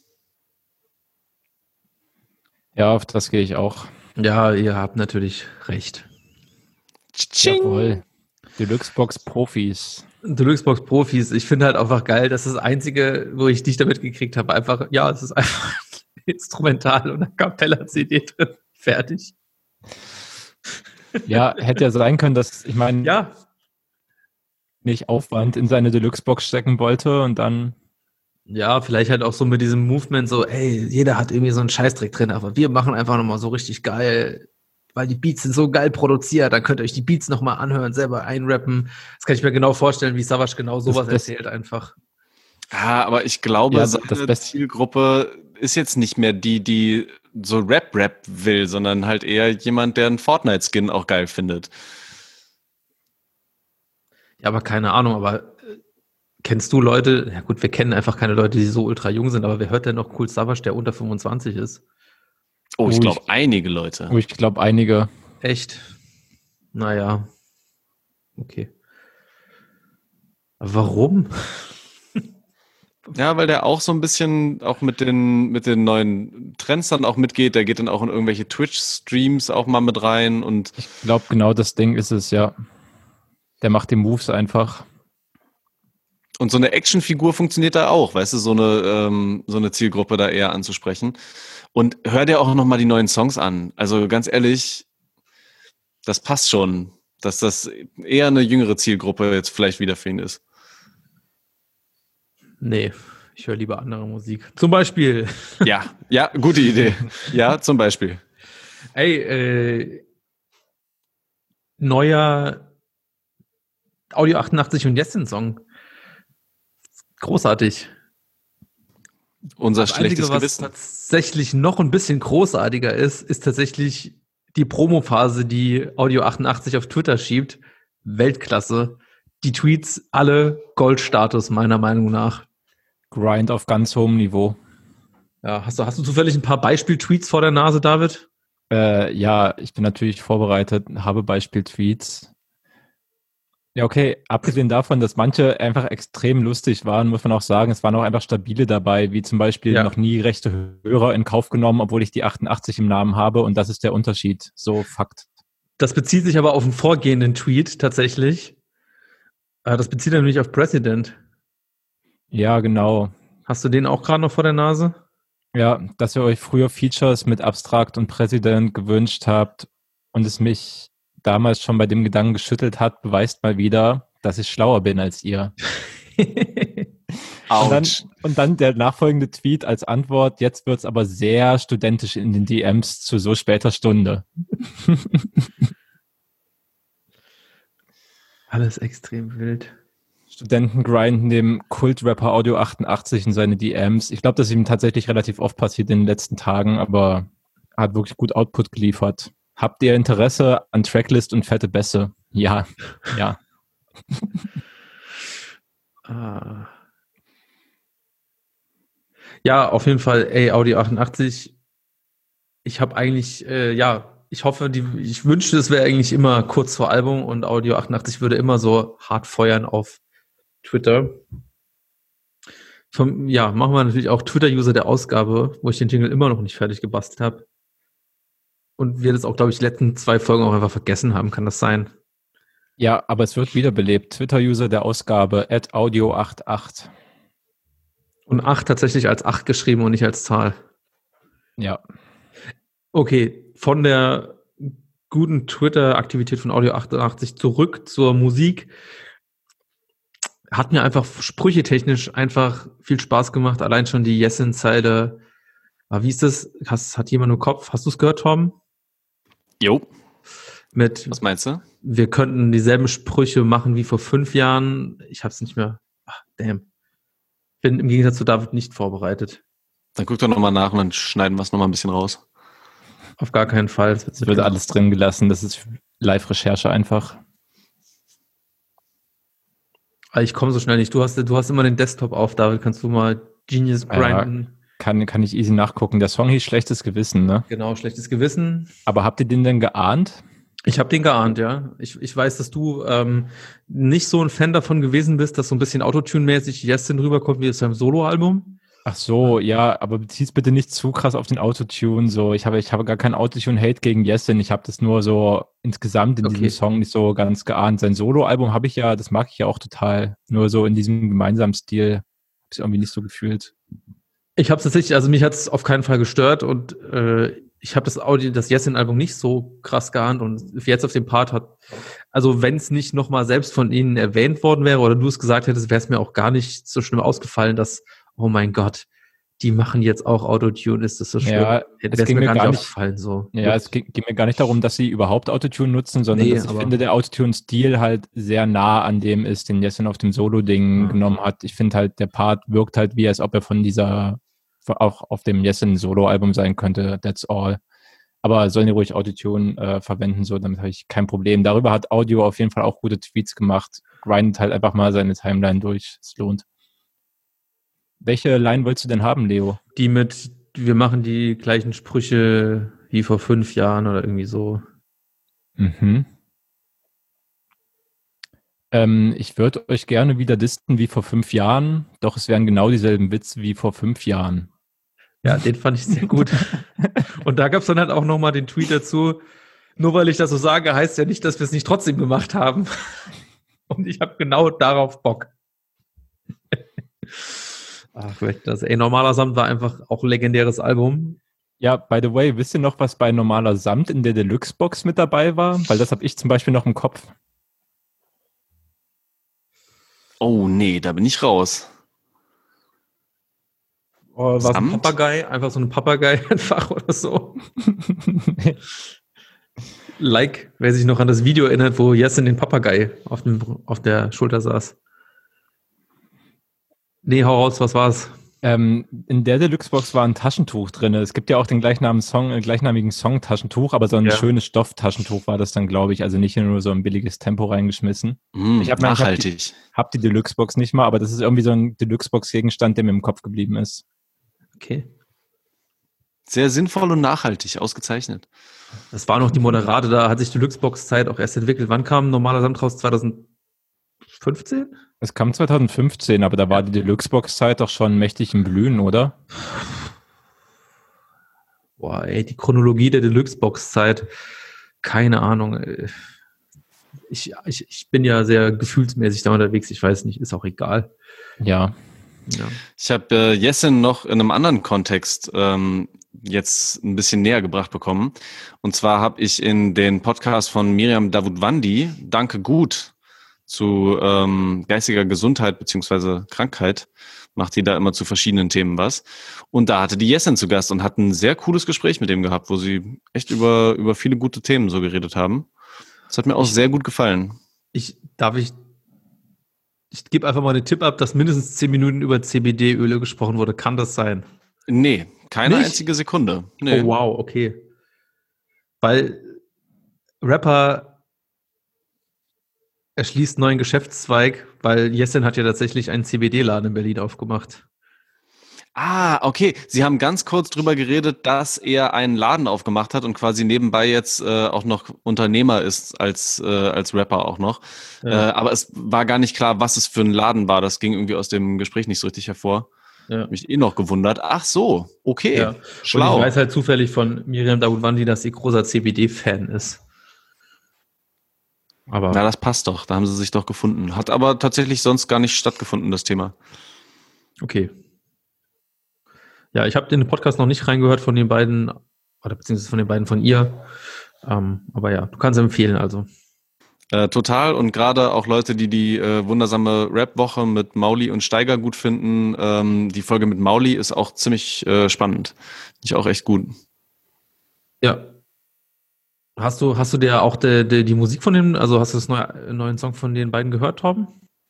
Ja, auf das gehe ich auch. Ja, ihr habt natürlich recht. Jawohl. Deluxe-Box Profis. Deluxe-Box Profis. Ich finde halt einfach geil, dass das Einzige, wo ich dich damit gekriegt habe, einfach, ja, es ist einfach Instrumental und eine Cappella-CD drin. Fertig. Ja, hätte ja sein können, dass, ich meine, ja, nicht Aufwand in seine Deluxe-Box stecken wollte und dann... Ja, vielleicht halt auch so mit diesem Movement so, ey, jeder hat irgendwie so einen Scheißdreck drin, aber wir machen einfach nochmal so richtig geil, weil die Beats sind so geil produziert, dann könnt ihr euch die Beats nochmal anhören, selber einrappen. Das kann ich mir genau vorstellen, wie Savage genau sowas erzählt einfach. Ja, aber ich glaube, ja, seine Zielgruppe ist jetzt nicht mehr die so Rap will, sondern halt eher jemand, der einen Fortnite-Skin auch geil findet. Ja, aber keine Ahnung, aber kennst du Leute, ja gut, wir kennen einfach keine Leute, die so ultra jung sind, aber wer hört denn noch Kool Savas, der unter 25 ist? Oh, ich glaube einige Leute. Oh, ich glaube einige. Echt? Naja. Okay. Aber warum? Ja, weil der auch so ein bisschen auch mit den neuen Trends dann auch mitgeht. Der geht dann auch in irgendwelche Twitch-Streams auch mal mit rein und ich glaube, genau das Ding ist es, ja. Der macht die Moves einfach. Und so eine Actionfigur funktioniert da auch, weißt du, so eine Zielgruppe da eher anzusprechen. Und hör dir auch nochmal die neuen Songs an. Also ganz ehrlich, das passt schon, dass das eher eine jüngere Zielgruppe jetzt vielleicht wieder für ihn ist. Nee, ich höre lieber andere Musik. Zum Beispiel. Ja, gute Idee. Ja, zum Beispiel. Ey, neuer Audio 88 und Jessin-Song. Großartig. Unser das schlechtes Einzige, Gewissen. Was tatsächlich noch ein bisschen großartiger ist tatsächlich die Promophase, die Audio 88 auf Twitter schiebt. Weltklasse. Die Tweets alle Goldstatus, meiner Meinung nach. Grind auf ganz hohem Niveau. Ja, hast du zufällig ein paar Beispiel-Tweets vor der Nase, David? Ja, ich bin natürlich vorbereitet, habe Beispiel-Tweets. Ja, okay, abgesehen davon, dass manche einfach extrem lustig waren, muss man auch sagen, es waren auch einfach stabile dabei, wie zum Beispiel noch nie rechte Hörer in Kauf genommen, obwohl ich die 88 im Namen habe und das ist der Unterschied. So, Fakt. Das bezieht sich aber auf einen vorgehenden Tweet tatsächlich. Das bezieht er nämlich auf President. Ja, genau. Hast du den auch gerade noch vor der Nase? Ja, dass ihr euch früher Features mit Abstrakt und President gewünscht habt und es mich damals schon bei dem Gedanken geschüttelt hat, beweist mal wieder, dass ich schlauer bin als ihr. Und dann der nachfolgende Tweet als Antwort, jetzt wird's aber sehr studentisch in den DMs zu so später Stunde. Alles extrem wild. Studenten grinden dem Kultrapper Audio 88 in seine DMs. Ich glaube, das ist ihm tatsächlich relativ oft passiert in den letzten Tagen, aber er hat wirklich gut Output geliefert. Habt ihr Interesse an Tracklist und fette Bässe? Ja. Ja, auf jeden Fall, Audio 88. Ich habe eigentlich, ich hoffe, ich wünschte, es wäre eigentlich immer kurz vor Album und Audio 88 würde immer so hart feuern auf Twitter. Machen wir natürlich auch Twitter-User der Ausgabe, wo ich den Jingle immer noch nicht fertig gebastelt habe. Und wir das auch, glaube ich, die letzten 2 Folgen auch einfach vergessen haben. Kann das sein? Ja, aber es wird wiederbelebt. Twitter-User der Ausgabe @audio88. Und 8 tatsächlich als 8 geschrieben und nicht als Zahl. Ja. Okay, von der guten Twitter-Aktivität von Audio 88 zurück zur Musik. Hat mir einfach sprüchetechnisch einfach viel Spaß gemacht. Allein schon die Yesin-Zeile. Aber wie ist das? Hat jemand im Kopf? Hast du es gehört, Tom? Jo. Was meinst du? Wir könnten dieselben Sprüche machen wie vor 5 Jahren. Ich hab's nicht mehr. Damn. Bin im Gegensatz zu David nicht vorbereitet. Dann guck doch nochmal nach und dann schneiden wir es nochmal ein bisschen raus. Auf gar keinen Fall. Es wird alles drin gelassen. Das ist Live-Recherche einfach. Ich komme so schnell nicht. Du hast immer den Desktop auf, David. Kannst du mal Genius grinden? Ja, kann ich easy nachgucken. Der Song hieß Schlechtes Gewissen, ne? Genau, Schlechtes Gewissen. Aber habt ihr den denn geahnt? Ich habe den geahnt, ja. Ich weiß, dass du nicht so ein Fan davon gewesen bist, dass so ein bisschen Autotune-mäßig Yesin rüberkommt wie aus seinem Soloalbum. Ach so, ja, aber bezieh's bitte nicht zu krass auf den Autotune. So, ich habe gar keinen Autotune-Hate gegen Yesin. Ich habe das nur so insgesamt in diesem Song nicht so ganz geahnt. Sein Soloalbum habe ich ja, das mag ich ja auch total. Nur so in diesem gemeinsamen Stil habe ich es irgendwie nicht so gefühlt. Ich habe es tatsächlich, also mich hat es auf keinen Fall gestört und ich habe das Yesin-Album nicht so krass geahnt und jetzt auf dem Part also wenn es nicht nochmal selbst von Ihnen erwähnt worden wäre oder du es gesagt hättest, wäre es mir auch gar nicht so schlimm ausgefallen, dass, oh mein Gott, die machen jetzt auch Autotune, ist das so schlimm? Ja, es ging mir gar nicht aufgefallen. So. Ja, es ging mir gar nicht darum, dass sie überhaupt Autotune nutzen, sondern dass ich finde, der Autotune-Stil halt sehr nah an dem ist, den Yesin auf dem Solo-Ding genommen hat. Ich finde halt, der Part wirkt halt wie, als ob er auch auf dem Yesin-Solo-Album sein könnte, that's all. Aber sollen die ruhig Autotune verwenden, so, damit habe ich kein Problem. Darüber hat Audio auf jeden Fall auch gute Tweets gemacht. Grindet halt einfach mal seine Timeline durch, es lohnt. Welche Line wolltest du denn haben, Leo? Die wir machen die gleichen Sprüche wie vor 5 Jahren oder irgendwie so. Mhm. Ich würde euch gerne wieder disten wie vor 5 Jahren, doch es wären genau dieselben Witze wie vor 5 Jahren. Ja, den fand ich sehr gut. Und da gab es dann halt auch nochmal den Tweet dazu, nur weil ich das so sage, heißt ja nicht, dass wir es nicht trotzdem gemacht haben. Und ich habe genau darauf Bock. Ach, das Normaler Samt war einfach auch ein legendäres Album. Ja, by the way, wisst ihr noch, was bei Normaler Samt in der Deluxe-Box mit dabei war? Weil das habe ich zum Beispiel noch im Kopf. Oh nee, da bin ich raus. Oh, war es ein Papagei? Einfach so ein Papagei einfach oder so? Wer sich noch an das Video erinnert, wo Yesin den Papagei auf der Schulter saß. Nee, hau raus, was war's? In der Deluxe-Box war ein Taschentuch drin. Es gibt ja auch den gleichnamigen Song Taschentuch, aber so ein schönes Stofftaschentuch war das dann, glaube ich. Also nicht nur so ein billiges Tempo reingeschmissen. Nachhaltig. Ich hab die Deluxe-Box nicht mal, aber das ist irgendwie so ein Deluxe-Box-Gegenstand, der mir im Kopf geblieben ist. Okay. Sehr sinnvoll und nachhaltig, ausgezeichnet. Das war noch die Moderate, da hat sich Deluxe-Box-Zeit auch erst entwickelt. Wann kam Normaler Samt raus? 2015? Es kam 2015, aber da war die Deluxe-Box-Zeit doch schon mächtig im Blühen, oder? Boah, ey, die Chronologie der Deluxe-Box-Zeit, keine Ahnung. Ich bin ja sehr gefühlsmäßig da unterwegs, ich weiß nicht, ist auch egal. Ja. Ich habe Yesin noch in einem anderen Kontext jetzt ein bisschen näher gebracht bekommen. Und zwar habe ich in den Podcast von Miriam Davutwandi, Danke gut, zu geistiger Gesundheit beziehungsweise Krankheit, macht die da immer zu verschiedenen Themen was. Und da hatte die Jessin zu Gast und hat ein sehr cooles Gespräch mit dem gehabt, wo sie echt über viele gute Themen so geredet haben. Das hat mir auch sehr gut gefallen. Ich gebe einfach mal den Tipp ab, dass mindestens 10 Minuten über CBD-Öle gesprochen wurde. Kann das sein? Nee, keine Nicht? einzige Sekunde. Nee. Oh, wow, okay. Weil Rapper erschließt einen neuen Geschäftszweig, weil Jessin hat ja tatsächlich einen CBD-Laden in Berlin aufgemacht. Ah, okay. Sie haben ganz kurz drüber geredet, dass er einen Laden aufgemacht hat und quasi nebenbei jetzt auch noch Unternehmer ist als Rapper auch noch. Ja. Aber es war gar nicht klar, was es für ein Laden war. Das ging irgendwie aus dem Gespräch nicht so richtig hervor. Ja. Mich noch gewundert. Ach so, okay. Ja. Schlau. Und ich weiß halt zufällig von Miriam Davutwandi, dass sie großer CBD-Fan ist. Aber Na, das passt doch. Da haben sie sich doch gefunden. Hat aber tatsächlich sonst gar nicht stattgefunden, das Thema. okay. Ja, ich habe den Podcast noch nicht reingehört von den beiden, oder beziehungsweise von den beiden von ihr. Aber ja, du kannst empfehlen, also. Total, und gerade auch Leute, die wundersame Rap-Woche mit Mauli und Steiger gut finden. Die Folge mit Mauli ist auch ziemlich spannend. Finde ich auch echt gut. Ja. Hast du dir auch die Musik von dem, also hast du das neuen Song von den beiden gehört, Torben?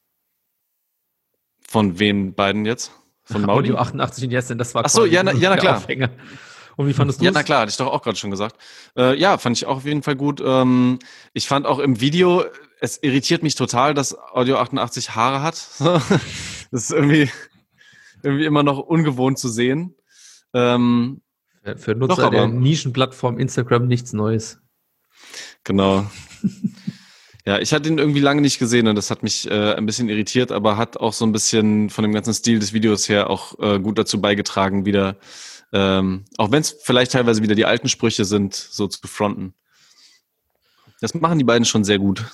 Von wem beiden jetzt? Von Mauli? Audio 88 und Jessin, das war Ach so, ja, na klar. Aufhänger. Und wie fandest du Ja, es? na klar, hatte ich doch auch gerade schon gesagt. Ja, fand ich auch auf jeden Fall gut. Ich fand auch im Video, es irritiert mich total, dass Audio 88 Haare hat. Das ist irgendwie immer noch ungewohnt zu sehen. Für Nutzer Doch, der aber- Nischenplattform Instagram nichts Neues. Genau. Ja, ich hatte ihn irgendwie lange nicht gesehen und das hat mich ein bisschen irritiert, aber hat auch so ein bisschen von dem ganzen Stil des Videos her auch gut dazu beigetragen, wieder, auch wenn es vielleicht teilweise wieder die alten Sprüche sind, so zu fronten. Das machen die beiden schon sehr gut.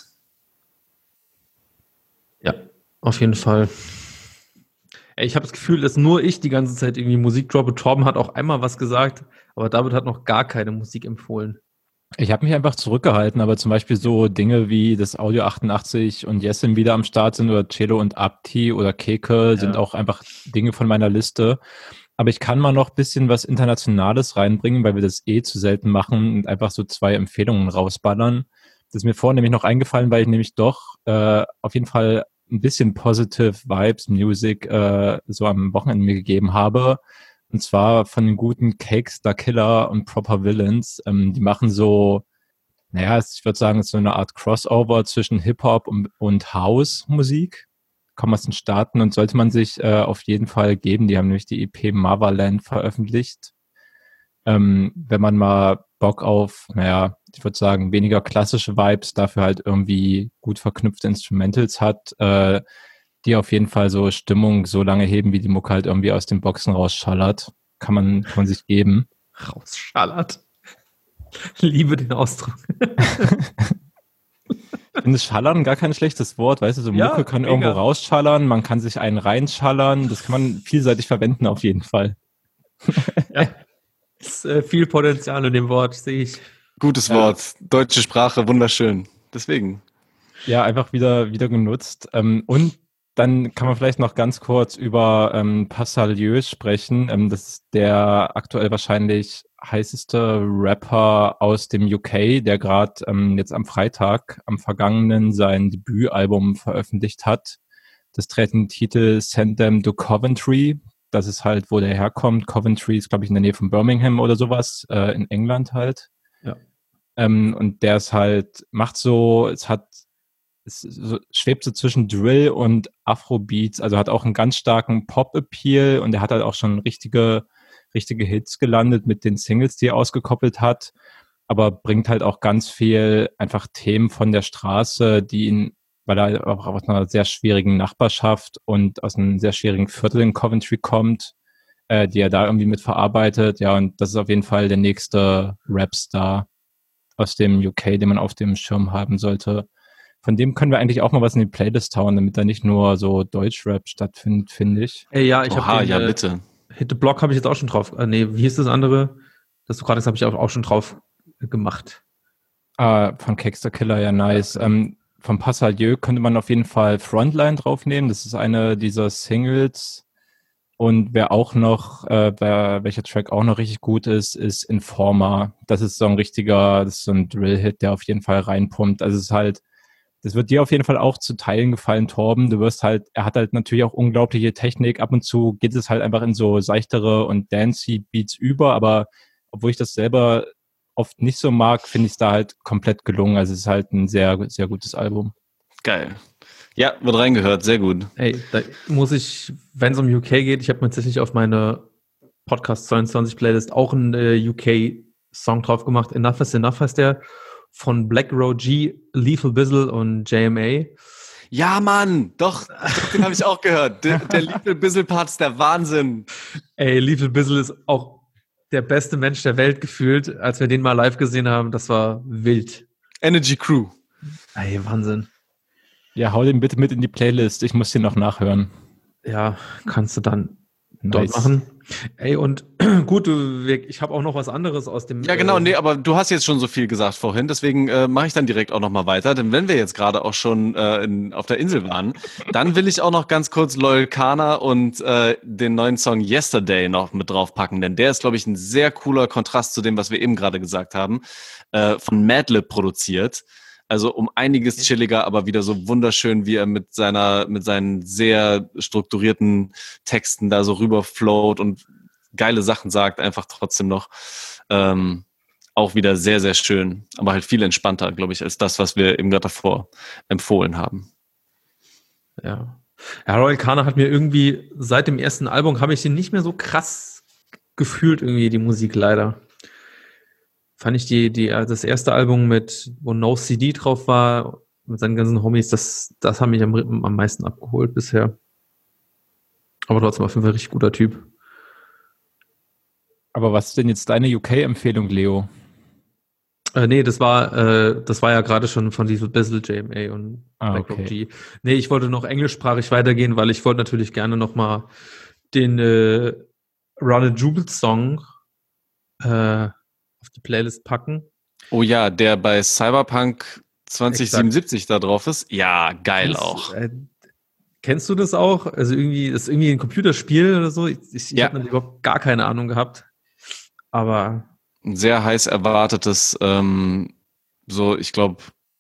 Ja, auf jeden Fall. Ey, ich habe das Gefühl, dass nur ich die ganze Zeit irgendwie Musik droppe. Torben hat auch einmal was gesagt, aber David hat noch gar keine Musik empfohlen. Ich habe mich einfach zurückgehalten, aber zum Beispiel so Dinge wie das Audio 88 und Jessin wieder am Start sind oder Cello und Abti oder Keke sind auch einfach Dinge von meiner Liste. Aber ich kann mal noch ein bisschen was Internationales reinbringen, weil wir das zu selten machen und einfach so 2 Empfehlungen rausballern. Das ist mir vorhin nämlich noch eingefallen, weil ich nämlich doch auf jeden Fall ein bisschen Positive Vibes Music so am Wochenende mir gegeben habe. Und zwar von den guten Cakes, Da Killer und Proper Villains. Die machen so, naja, ich würde sagen, es ist so eine Art Crossover zwischen Hip-Hop und House-Musik. Kommen aus den Staaten und sollte man sich auf jeden Fall geben. Die haben nämlich die EP Motherland veröffentlicht. Wenn man mal Bock auf, naja, ich würde sagen, weniger klassische Vibes, dafür halt irgendwie gut verknüpfte Instrumentals hat, die auf jeden Fall so Stimmung so lange heben, wie die Mucke halt irgendwie aus den Boxen rausschallert. Kann man sich geben. Rausschallert. Liebe den Ausdruck. Ich finde Schallern gar kein schlechtes Wort, weißt du, so Ja, Mucke kann mega. irgendwo rausschallern, man kann sich einen reinschallern, das kann man vielseitig verwenden auf jeden Fall. Ja. Ist viel Potenzial in dem Wort, sehe ich. Gutes Wort. Deutsche Sprache, wunderschön. Deswegen. Ja, einfach wieder genutzt. Und dann kann man vielleicht noch ganz kurz über Passalieux sprechen. Das ist der aktuell wahrscheinlich heißeste Rapper aus dem UK, der gerade jetzt am Freitag, am vergangenen, sein Debütalbum veröffentlicht hat. Das trägt den Titel Send Them to Coventry. Das ist halt, wo der herkommt. Coventry ist, glaube ich, in der Nähe von Birmingham oder sowas, in England halt. Ja. Und der ist halt, schwebt so zwischen Drill und Afrobeats, also hat auch einen ganz starken Pop-Appeal und er hat halt auch schon richtige Hits gelandet mit den Singles, die er ausgekoppelt hat, aber bringt halt auch ganz viel einfach Themen von der Straße, die ihn, weil er auch aus einer sehr schwierigen Nachbarschaft und aus einem sehr schwierigen Viertel in Coventry kommt, die er da irgendwie mit verarbeitet. Ja, und das ist auf jeden Fall der nächste Rapstar aus dem UK, den man auf dem Schirm haben sollte. Von dem können wir eigentlich auch mal was in die Playlist hauen, damit da nicht nur so Deutschrap stattfindet, finde ich. Ja, ich Oha, habe ja, bitte. Hit the Block habe ich jetzt auch schon drauf. Nee, wie hieß das andere? Das du gerade gesagt hast, habe ich auch schon drauf gemacht. Von Cakes Da Killer, ja, nice. Von Passalieux könnte man auf jeden Fall Frontline draufnehmen. Das ist eine dieser Singles, Und welcher Track auch noch richtig gut ist Informer. Das ist so ein Drill-Hit, der auf jeden Fall reinpumpt. Also es ist halt, das wird dir auf jeden Fall auch zu Teilen gefallen, Torben. Er hat halt natürlich auch unglaubliche Technik. Ab und zu geht es halt einfach in so seichtere und dancey Beats über, aber obwohl ich das selber oft nicht so mag, finde ich es da halt komplett gelungen. Also es ist halt ein sehr, sehr gutes Album. Geil. Ja, wird reingehört, sehr gut. Ey, da muss ich, wenn es um UK geht, ich habe mir tatsächlich auf meine Podcast 22 Playlist auch einen UK-Song drauf gemacht. Enough is Enough heißt der, von Black Row G, Lethal Bizzle und JMA. Ja, Mann, doch, den habe ich auch gehört. Der Lethal Bizzle-Part ist der Wahnsinn. Ey, Lethal Bizzle ist auch der beste Mensch der Welt gefühlt. Als wir den mal live gesehen haben, das war wild. Energy Crew. Ey, Wahnsinn. Ja, hau den bitte mit in die Playlist. Ich muss den noch nachhören. Ja, kannst du dann dort machen. Ey, und gut, ich habe auch noch was anderes aus dem... Ja, genau, nee, aber du hast jetzt schon so viel gesagt vorhin, deswegen mache ich dann direkt auch nochmal weiter, denn wenn wir jetzt gerade auch schon auf der Insel waren, dann will ich auch noch ganz kurz Loyal Kana und den neuen Song Yesterday noch mit draufpacken, denn der ist, glaube ich, ein sehr cooler Kontrast zu dem, was wir eben gerade gesagt haben, von Madlib produziert. Also um einiges chilliger, aber wieder so wunderschön, wie er mit seinen sehr strukturierten Texten da so rüberflowt und geile Sachen sagt, einfach trotzdem noch auch wieder sehr, sehr schön, aber halt viel entspannter, glaube ich, als das, was wir eben gerade davor empfohlen haben. Ja. Ja, Loyal Kana hat mir irgendwie, seit dem ersten Album habe ich den nicht mehr so krass gefühlt, irgendwie die Musik leider. Fand ich das erste Album wo No CD drauf war, mit seinen ganzen Homies, das hat mich am meisten abgeholt bisher. Aber trotzdem auf jeden Fall ein richtig guter Typ. Aber was ist denn jetzt deine UK-Empfehlung, Leo? Nee, das war ja gerade schon von Lethal Bizzle, JMA und Black Rock G. Nee, ich wollte noch englischsprachig weitergehen, weil ich wollte natürlich gerne noch mal den Run a Jewels Song auf die Playlist packen. Oh ja, der bei Cyberpunk 2077 da drauf ist. Ja, geil auch. Kennst du das auch? Also irgendwie, das ist irgendwie ein Computerspiel oder so. Ich habe natürlich überhaupt gar keine Ahnung gehabt. Aber ein sehr heiß erwartetes, ich glaube,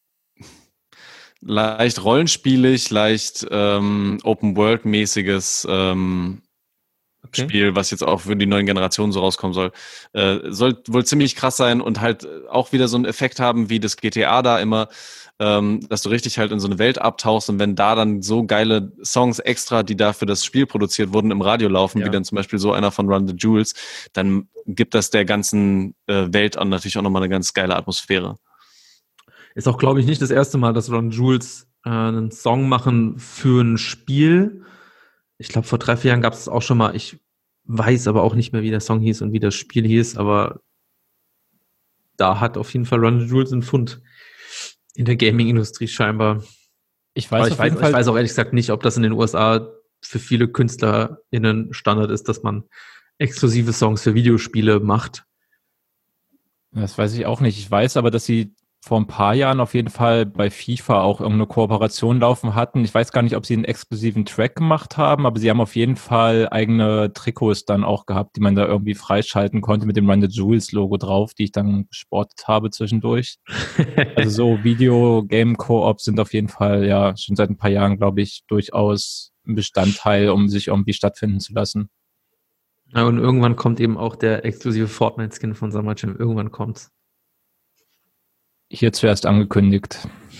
leicht rollenspielig, leicht Open-World-mäßiges Spiel, was jetzt auch für die neuen Generationen so rauskommen soll. Soll wohl ziemlich krass sein und halt auch wieder so einen Effekt haben, wie das GTA da immer, dass du richtig halt in so eine Welt abtauchst und wenn da dann so geile Songs extra, die da für das Spiel produziert wurden, im Radio laufen, wie dann zum Beispiel so einer von Run the Jewels, dann gibt das der ganzen Welt natürlich auch nochmal eine ganz geile Atmosphäre. Ist auch, glaube ich, nicht das erste Mal, dass Run Jewels einen Song machen für ein Spiel. Ich glaube, vor 3-4 Jahren gab es auch schon mal, ich weiß aber auch nicht mehr, wie der Song hieß und wie das Spiel hieß, aber da hat auf jeden Fall Run the Jewels einen Fund in der Gaming-Industrie scheinbar. Ich weiß auch ehrlich gesagt nicht, ob das in den USA für viele KünstlerInnen Standard ist, dass man exklusive Songs für Videospiele macht. Das weiß ich auch nicht. Ich weiß aber, dass sie vor ein paar Jahren auf jeden Fall bei FIFA auch irgendeine Kooperation laufen hatten. Ich weiß gar nicht, ob sie einen exklusiven Track gemacht haben, aber sie haben auf jeden Fall eigene Trikots dann auch gehabt, die man da irgendwie freischalten konnte mit dem Run the Jewels Logo drauf, die ich dann gesportet habe zwischendurch. Also so Video-Game-Koops sind auf jeden Fall ja schon seit ein paar Jahren, glaube ich, durchaus ein Bestandteil, um sich irgendwie stattfinden zu lassen. Ja, und irgendwann kommt eben auch der exklusive Fortnite-Skin von Summer Jam. Irgendwann kommt's. Hier zuerst angekündigt.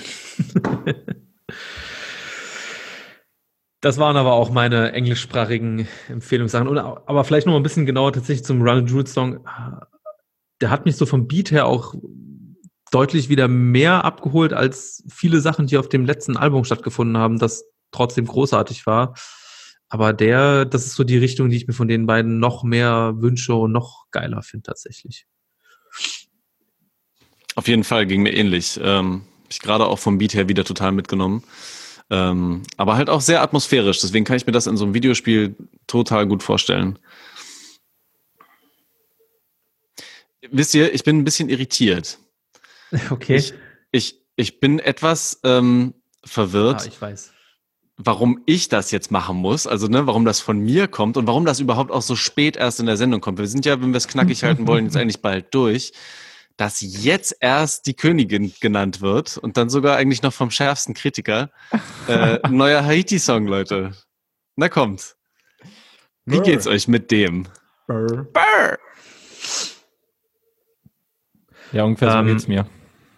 Das waren aber auch meine englischsprachigen Empfehlungssachen. Aber vielleicht noch ein bisschen genauer tatsächlich zum Run the Jewels Song. Der hat mich so vom Beat her auch deutlich wieder mehr abgeholt als viele Sachen, die auf dem letzten Album stattgefunden haben, das trotzdem großartig war. Aber das ist so die Richtung, die ich mir von den beiden noch mehr wünsche und noch geiler finde tatsächlich. Auf jeden Fall ging mir ähnlich. Ich gerade auch vom Beat her wieder total mitgenommen. Aber halt auch sehr atmosphärisch. Deswegen kann ich mir das in so einem Videospiel total gut vorstellen. Wisst ihr, ich bin ein bisschen irritiert. Okay. Ich bin etwas verwirrt. Ich weiß. warum ich das jetzt machen muss, also ne, warum das von mir kommt und warum das überhaupt auch so spät erst in der Sendung kommt. Wir sind ja, wenn wir es knackig halten wollen, jetzt eigentlich bald durch, dass jetzt erst die Königin genannt wird und dann sogar eigentlich noch vom schärfsten Kritiker. Neuer Haiti-Song, Leute. Na kommt. Wie geht's euch mit dem? Burr. Ja, ungefähr so geht's mir.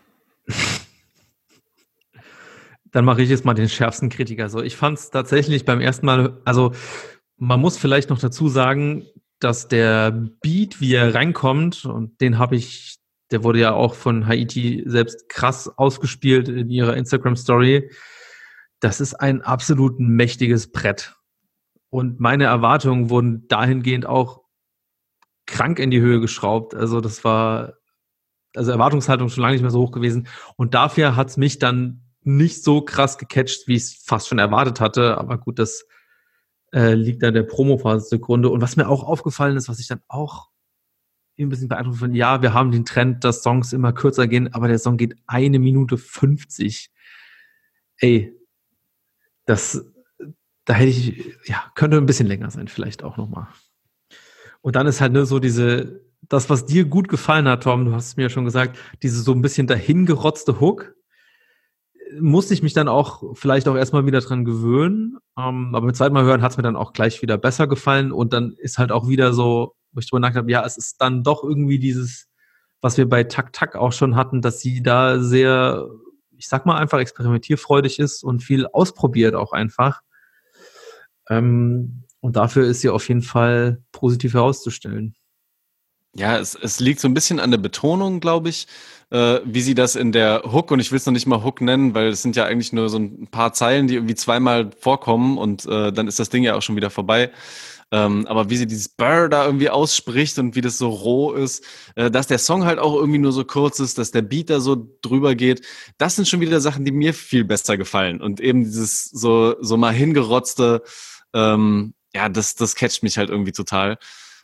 Dann mache ich jetzt mal den schärfsten Kritiker. So, ich fand es tatsächlich beim ersten Mal, also man muss vielleicht noch dazu sagen, dass der Beat, wie er reinkommt, und der wurde ja auch von Haiti selbst krass ausgespielt in ihrer Instagram-Story. Das ist ein absolut mächtiges Brett. Und meine Erwartungen wurden dahingehend auch krank in die Höhe geschraubt. Also Erwartungshaltung schon lange nicht mehr so hoch gewesen. Und dafür hat es mich dann nicht so krass gecatcht, wie ich es fast schon erwartet hatte. Aber gut, das liegt an der Promophase zugrunde. Und was mir auch aufgefallen ist, was ich dann auch ein bisschen beeindruckt finde, ja, wir haben den Trend, dass Songs immer kürzer gehen, aber der Song geht 1 Minute 50. Ey, da hätte ich, könnte ein bisschen länger sein, vielleicht auch nochmal. Und dann ist halt nur so das, was dir gut gefallen hat, Tom, du hast es mir ja schon gesagt, diese so ein bisschen dahingerotzte Hook, musste ich mich dann auch vielleicht auch erstmal wieder dran gewöhnen. Aber beim zweiten Mal hören hat es mir dann auch gleich wieder besser gefallen. Und dann ist halt auch wieder so, wo ich drüber nachgedacht habe, ja, es ist dann doch irgendwie dieses, was wir bei Tak Tak auch schon hatten, dass sie da sehr, ich sag mal einfach experimentierfreudig ist und viel ausprobiert auch einfach. Und dafür ist sie auf jeden Fall positiv herauszustellen. Ja, es liegt so ein bisschen an der Betonung, glaube ich, wie sie das in der Hook, und ich will es noch nicht mal Hook nennen, weil es sind ja eigentlich nur so ein paar Zeilen, die irgendwie zweimal vorkommen und dann ist das Ding ja auch schon wieder vorbei. Aber wie sie dieses Brr da irgendwie ausspricht und wie das so roh ist, dass der Song halt auch irgendwie nur so kurz ist, dass der Beat da so drüber geht, das sind schon wieder Sachen, die mir viel besser gefallen. Und eben dieses so mal hingerotzte, das catcht mich halt irgendwie total.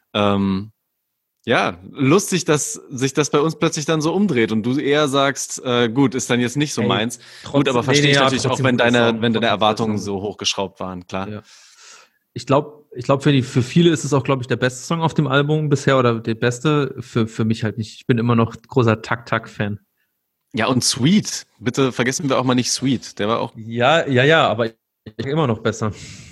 Ja, lustig, dass sich das bei uns plötzlich dann so umdreht und du eher sagst, gut, ist dann jetzt nicht so meins. Gut, aber verstehe ich natürlich auch, wenn deine Erwartungen so hochgeschraubt waren, klar. Ja. Ich glaube, für viele ist es auch, glaube ich, der beste Song auf dem Album bisher oder der beste. Für mich halt nicht. Ich bin immer noch großer Tak-Tak-Fan. Ja, und Sweet. Bitte vergessen wir auch mal nicht Sweet. Der war auch... Ja, aber ich denke immer noch besser.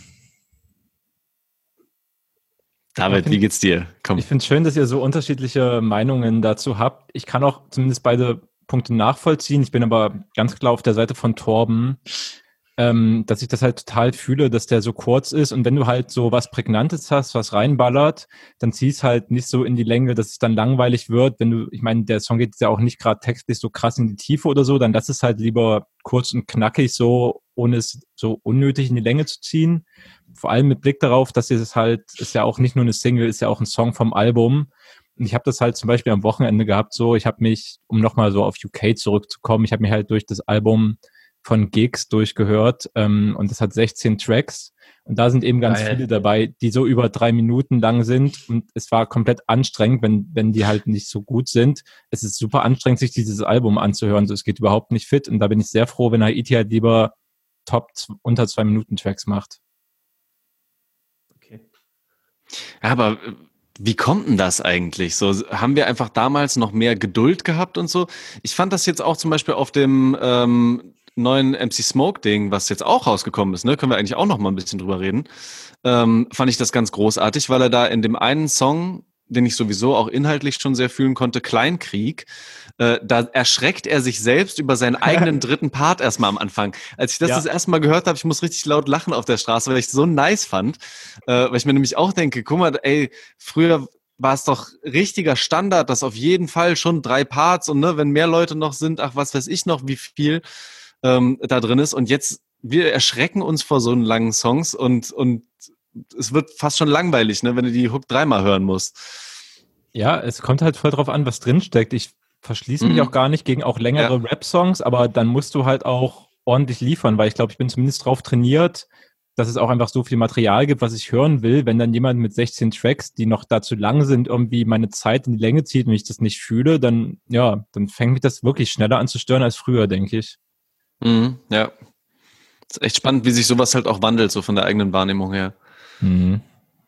David, wie geht's dir? Komm. Ich finde es schön, dass ihr so unterschiedliche Meinungen dazu habt. Ich kann auch zumindest beide Punkte nachvollziehen. Ich bin aber ganz klar auf der Seite von Torben, dass ich das halt total fühle, dass der so kurz ist. Und wenn du halt so was Prägnantes hast, was reinballert, dann zieh's halt nicht so in die Länge, dass es dann langweilig wird. Ich meine, der Song geht ja auch nicht gerade textlich so krass in die Tiefe oder so, dann lass es halt lieber kurz und knackig so, ohne es so unnötig in die Länge zu ziehen. Vor allem mit Blick darauf, dass es halt, ist ja auch nicht nur eine Single, ist ja auch ein Song vom Album. Und ich habe das halt zum Beispiel am Wochenende gehabt, so, ich habe mich, um nochmal so auf UK zurückzukommen, ich habe mich halt durch das Album von Gigs durchgehört und das hat 16 Tracks und da sind eben ganz viele dabei, die so über 3 Minuten lang sind und es war komplett anstrengend, wenn die halt nicht so gut sind. Es ist super anstrengend, sich dieses Album anzuhören, so, es geht überhaupt nicht fit und da bin ich sehr froh, wenn Haiti halt lieber unter 2 Minuten Tracks macht. Okay. Aber wie kommt denn das eigentlich? So, haben wir einfach damals noch mehr Geduld gehabt und so? Ich fand das jetzt auch zum Beispiel auf dem neuen MC Smoke Ding, was jetzt auch rausgekommen ist, ne, können wir eigentlich auch noch mal ein bisschen drüber reden, fand ich das ganz großartig, weil er da in dem einen Song, den ich sowieso auch inhaltlich schon sehr fühlen konnte, Kleinkrieg, da erschreckt er sich selbst über seinen eigenen dritten Part erstmal am Anfang. Als ich das erste Mal gehört habe, ich muss richtig laut lachen auf der Straße, weil ich es so nice fand, weil ich mir nämlich auch denke, guck mal, ey, früher war es doch richtiger Standard, dass auf jeden Fall schon 3 Parts und ne, wenn mehr Leute noch sind, ach, was weiß ich noch, wie viel da drin ist. Und jetzt, wir erschrecken uns vor so langen Songs und es wird fast schon langweilig, ne, wenn du die Hook 3-mal hören musst. Ja, es kommt halt voll drauf an, was drinsteckt. Ich verschließe mich auch gar nicht gegen auch längere Rap-Songs, aber dann musst du halt auch ordentlich liefern, weil ich glaube, ich bin zumindest drauf trainiert, dass es auch einfach so viel Material gibt, was ich hören will. Wenn dann jemand mit 16 Tracks, die noch dazu lang sind, irgendwie meine Zeit in die Länge zieht und ich das nicht fühle, dann fängt mich das wirklich schneller an zu stören als früher, denke ich. Ja. ist echt spannend, wie sich sowas halt auch wandelt, so von der eigenen Wahrnehmung her. Mhm.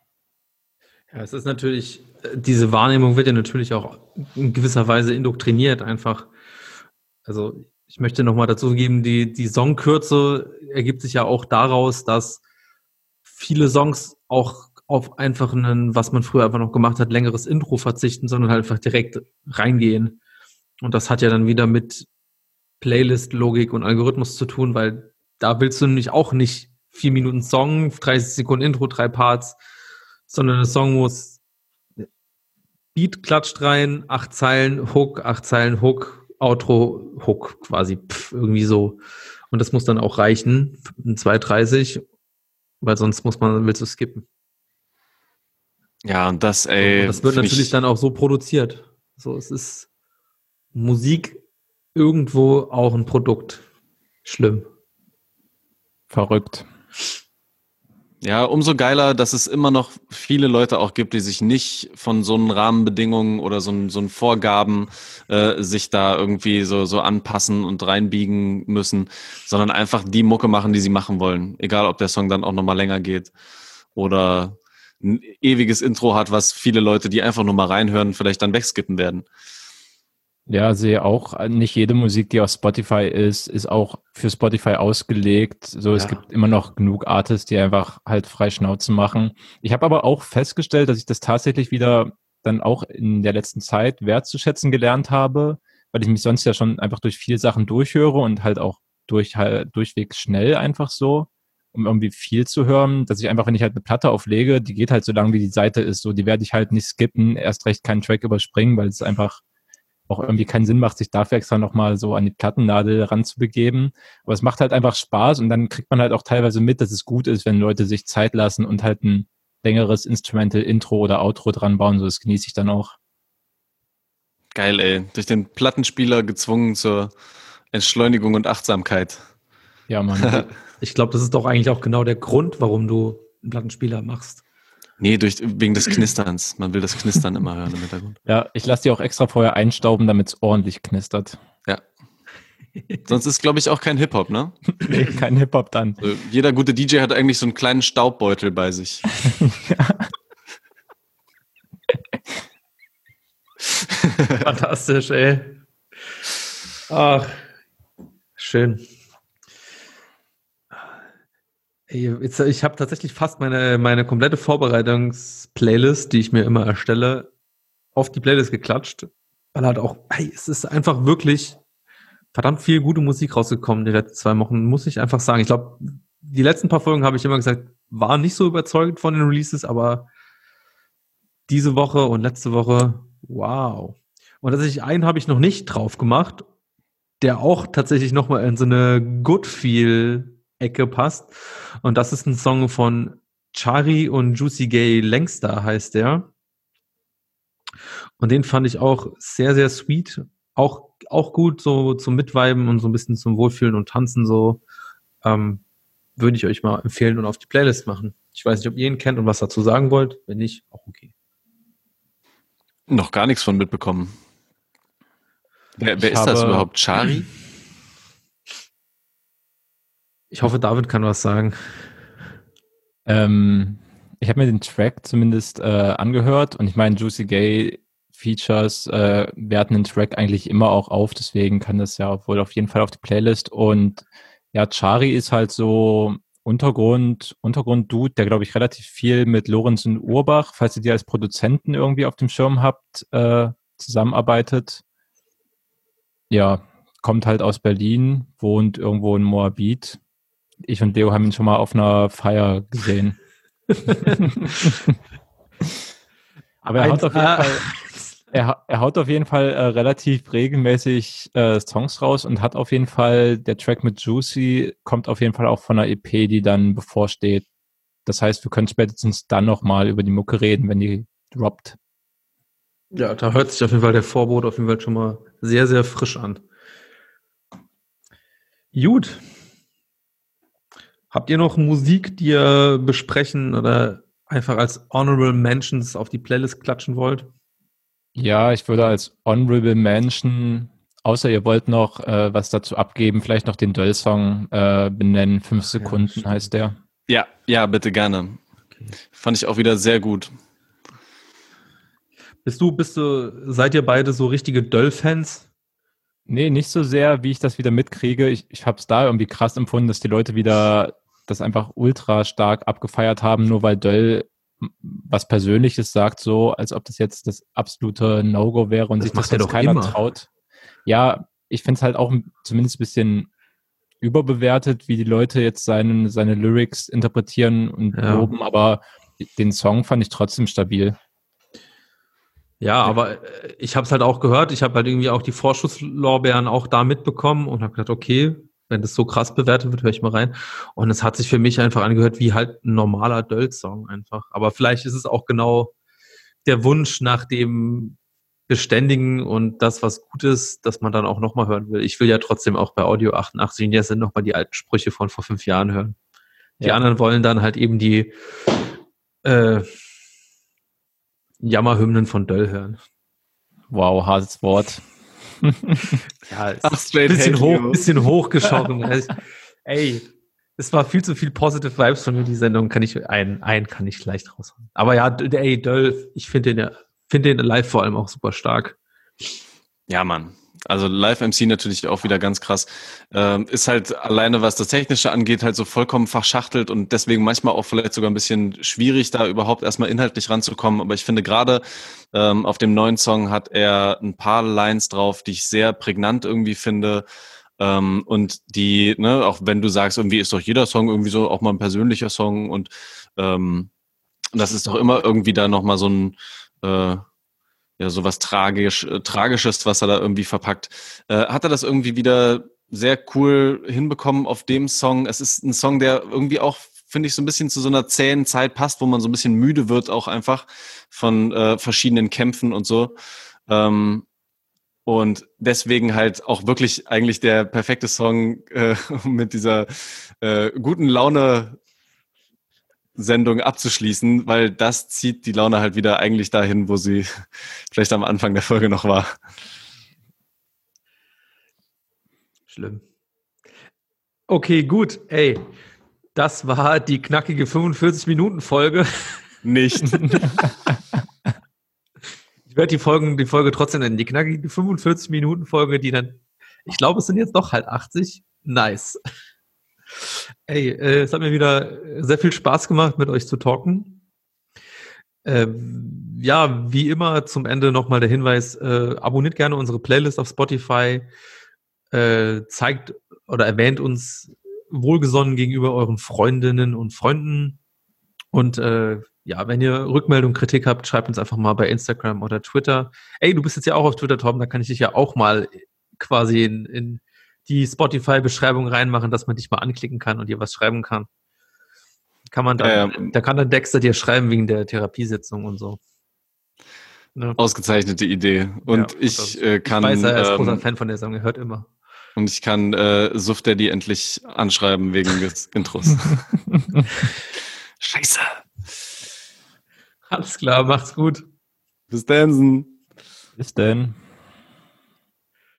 Ja, es ist natürlich, diese Wahrnehmung wird ja natürlich auch in gewisser Weise indoktriniert einfach. Also ich möchte nochmal dazu geben, die Songkürze ergibt sich ja auch daraus, dass viele Songs auch auf einfach was man früher einfach noch gemacht hat, längeres Intro verzichten, sondern halt einfach direkt reingehen. Und das hat ja dann wieder mit Playlist-Logik und Algorithmus zu tun, weil da willst du nämlich auch nicht 4 Minuten Song, 30 Sekunden Intro, 3 Parts, sondern der Song muss Beat klatscht rein, 8 Zeilen Hook, 8 Zeilen Hook, Outro Hook quasi, irgendwie so. Und das muss dann auch reichen, in 2,30, weil sonst willst du skippen. Ja, und das, Und das wird natürlich dann auch so produziert. So, es ist Musik irgendwo auch ein Produkt. Schlimm. Verrückt. Ja, umso geiler, dass es immer noch viele Leute auch gibt, die sich nicht von so einen Rahmenbedingungen oder so einen Vorgaben sich da irgendwie so anpassen und reinbiegen müssen, sondern einfach die Mucke machen, die sie machen wollen. Egal, ob der Song dann auch nochmal länger geht oder ein ewiges Intro hat, was viele Leute, die einfach nur mal reinhören, vielleicht dann wegskippen werden. Ja, sehe auch, nicht jede Musik, die auf Spotify ist auch für Spotify ausgelegt. So, ja. Es gibt immer noch genug Artists, die einfach halt frei Schnauze machen. Ich habe aber auch festgestellt, dass ich das tatsächlich wieder dann auch in der letzten Zeit wertzuschätzen gelernt habe, weil ich mich sonst ja schon einfach durch viele Sachen durchhöre und halt auch durchwegs schnell einfach so, um irgendwie viel zu hören, dass ich einfach, wenn ich halt eine Platte auflege, die geht halt so lang, wie die Seite ist, so, die werde ich halt nicht skippen, erst recht keinen Track überspringen, weil es einfach auch irgendwie keinen Sinn macht, sich dafür extra nochmal so an die Plattennadel ranzubegeben. Aber es macht halt einfach Spaß und dann kriegt man halt auch teilweise mit, dass es gut ist, wenn Leute sich Zeit lassen und halt ein längeres Instrumental-Intro oder Outro dran bauen. So, das genieße ich dann auch. Geil, ey. Durch den Plattenspieler gezwungen zur Entschleunigung und Achtsamkeit. Ja, Mann. Ich glaube, das ist doch eigentlich auch genau der Grund, warum du einen Plattenspieler machst. Nee, wegen des Knisterns. Man will das Knistern immer hören im Hintergrund. Ja, ich lasse die auch extra vorher einstauben, damit es ordentlich knistert. Ja. Sonst ist, glaube ich, auch kein Hip-Hop, ne? Nee, kein Hip-Hop dann. Also, jeder gute DJ hat eigentlich so einen kleinen Staubbeutel bei sich. Fantastisch, ey. Ach, schön. Ich habe tatsächlich fast meine komplette Vorbereitungs-Playlist, die ich mir immer erstelle, auf die Playlist geklatscht, weil halt auch, es ist einfach wirklich verdammt viel gute Musik rausgekommen die letzten 2 Wochen, muss ich einfach sagen. Ich glaube, die letzten paar Folgen habe ich immer gesagt, war nicht so überzeugend von den Releases, aber diese Woche und letzte Woche, wow. Und tatsächlich einen habe ich noch nicht drauf gemacht, der auch tatsächlich nochmal in so eine Good-Feel-Ecke passt. Und das ist ein Song von Chari und Juicy Gay Längster heißt der. Und den fand ich auch sehr, sehr sweet. Auch gut so zum Mitviben und so ein bisschen zum Wohlfühlen und Tanzen so. Würde ich euch mal empfehlen und auf die Playlist machen. Ich weiß nicht, ob ihr ihn kennt und was dazu sagen wollt. Wenn nicht, auch okay. Noch gar nichts von mitbekommen. Wer ist das überhaupt? Chari? Ich hoffe, David kann was sagen. Ich habe mir den Track zumindest angehört und ich meine, Juicy Gay Features werten den Track eigentlich immer auch auf, deswegen kann das ja wohl auf jeden Fall auf die Playlist. Und ja, Chari ist halt so Untergrund-Dude, der, glaube ich, relativ viel mit Lorenz und Urbach, falls ihr die als Produzenten irgendwie auf dem Schirm habt, zusammenarbeitet. Ja, kommt halt aus Berlin, wohnt irgendwo in Moabit. Ich und Leo haben ihn schon mal auf einer Feier gesehen. Aber er haut auf jeden Fall relativ regelmäßig Songs raus und hat auf jeden Fall, der Track mit Juicy kommt auf jeden Fall auch von einer EP, die dann bevorsteht. Das heißt, wir können spätestens dann nochmal über die Mucke reden, wenn die droppt. Ja, da hört sich auf jeden Fall der Vorbote auf jeden Fall schon mal sehr, sehr frisch an. Gut. Habt ihr noch Musik, die ihr besprechen oder einfach als Honorable Mentions auf die Playlist klatschen wollt? Ja, ich würde als Honorable Mention Außer ihr wollt noch was dazu abgeben, vielleicht noch den Döll-Song benennen. 5 Sekunden heißt der. Ja, bitte gerne. Okay. Fand ich auch wieder sehr gut. Seid ihr beide so richtige Döll-Fans? Nee, nicht so sehr, wie ich das wieder mitkriege. Ich habe es da irgendwie krass empfunden, dass die Leute wieder das einfach ultra stark abgefeiert haben, nur weil Döll was Persönliches sagt, so als ob das jetzt das absolute No-Go wäre und das sich das jetzt keiner immer traut. Ja, ich finde es halt auch zumindest ein bisschen überbewertet, wie die Leute jetzt seine Lyrics interpretieren und loben, aber den Song fand ich trotzdem stabil. Ja, aber ich habe es halt auch gehört. Ich habe halt irgendwie auch die Vorschusslorbeeren auch da mitbekommen und habe gedacht, okay, wenn das so krass bewertet wird, höre ich mal rein. Und es hat sich für mich einfach angehört wie halt ein normaler Döll-Song einfach. Aber vielleicht ist es auch genau der Wunsch nach dem Beständigen und das, was gut ist, dass man dann auch nochmal hören will. Ich will ja trotzdem auch bei Audio 88 jetzt nochmal die alten Sprüche von vor 5 Jahren hören. Die anderen wollen dann halt eben die Jammerhymnen von Döll hören. Wow, hartes Wort. Ja, ist ein bisschen hochgeschossen. Ey, es war viel zu viel Positive Vibes von mir, die Sendung. Kann ich leicht raushauen. Aber ja, ey, Döll, ich finde den live vor allem auch super stark. Ja, Mann. Also Live-MC natürlich auch wieder ganz krass. Ist halt alleine, was das Technische angeht, halt so vollkommen verschachtelt und deswegen manchmal auch vielleicht sogar ein bisschen schwierig, da überhaupt erstmal inhaltlich ranzukommen. Aber ich finde gerade auf dem neuen Song hat er ein paar Lines drauf, die ich sehr prägnant irgendwie finde. Und die, ne, auch wenn du sagst, irgendwie ist doch jeder Song irgendwie so auch mal ein persönlicher Song und das ist doch immer irgendwie da nochmal so ein so was Tragisches, was er da irgendwie verpackt. Hat er das irgendwie wieder sehr cool hinbekommen auf dem Song? Es ist ein Song, der irgendwie auch, finde ich, so ein bisschen zu so einer zähen Zeit passt, wo man so ein bisschen müde wird auch einfach von verschiedenen Kämpfen und so. Und deswegen halt auch wirklich eigentlich der perfekte Song mit dieser guten Laune Sendung abzuschließen, weil das zieht die Laune halt wieder eigentlich dahin, wo sie vielleicht am Anfang der Folge noch war. Schlimm. Okay, gut. Ey, das war die knackige 45-Minuten-Folge. Nicht. Ich werde die Folge trotzdem nennen. Die knackige 45-Minuten-Folge, die dann, ich glaube, es sind jetzt doch halt 80. Nice. Ey, es hat mir wieder sehr viel Spaß gemacht, mit euch zu talken. Wie immer zum Ende nochmal der Hinweis, abonniert gerne unsere Playlist auf Spotify, zeigt oder erwähnt uns wohlgesonnen gegenüber euren Freundinnen und Freunden und wenn ihr Rückmeldung, Kritik habt, schreibt uns einfach mal bei Instagram oder Twitter. Ey, du bist jetzt ja auch auf Twitter, Torben, da kann ich dich ja auch mal quasi in die Spotify-Beschreibung reinmachen, dass man dich mal anklicken kann und dir was schreiben kann. Kann man dann, da kann dann Dexter dir schreiben wegen der Therapiesitzung und so. Ne? Ausgezeichnete Idee. Und ich kann... Ich weiß, er ist großer Fan von der Sendung, er hört immer. Und ich kann Suf Daddy endlich anschreiben wegen des Intros. Scheiße. Alles klar, macht's gut. Bis dann. Bis dann.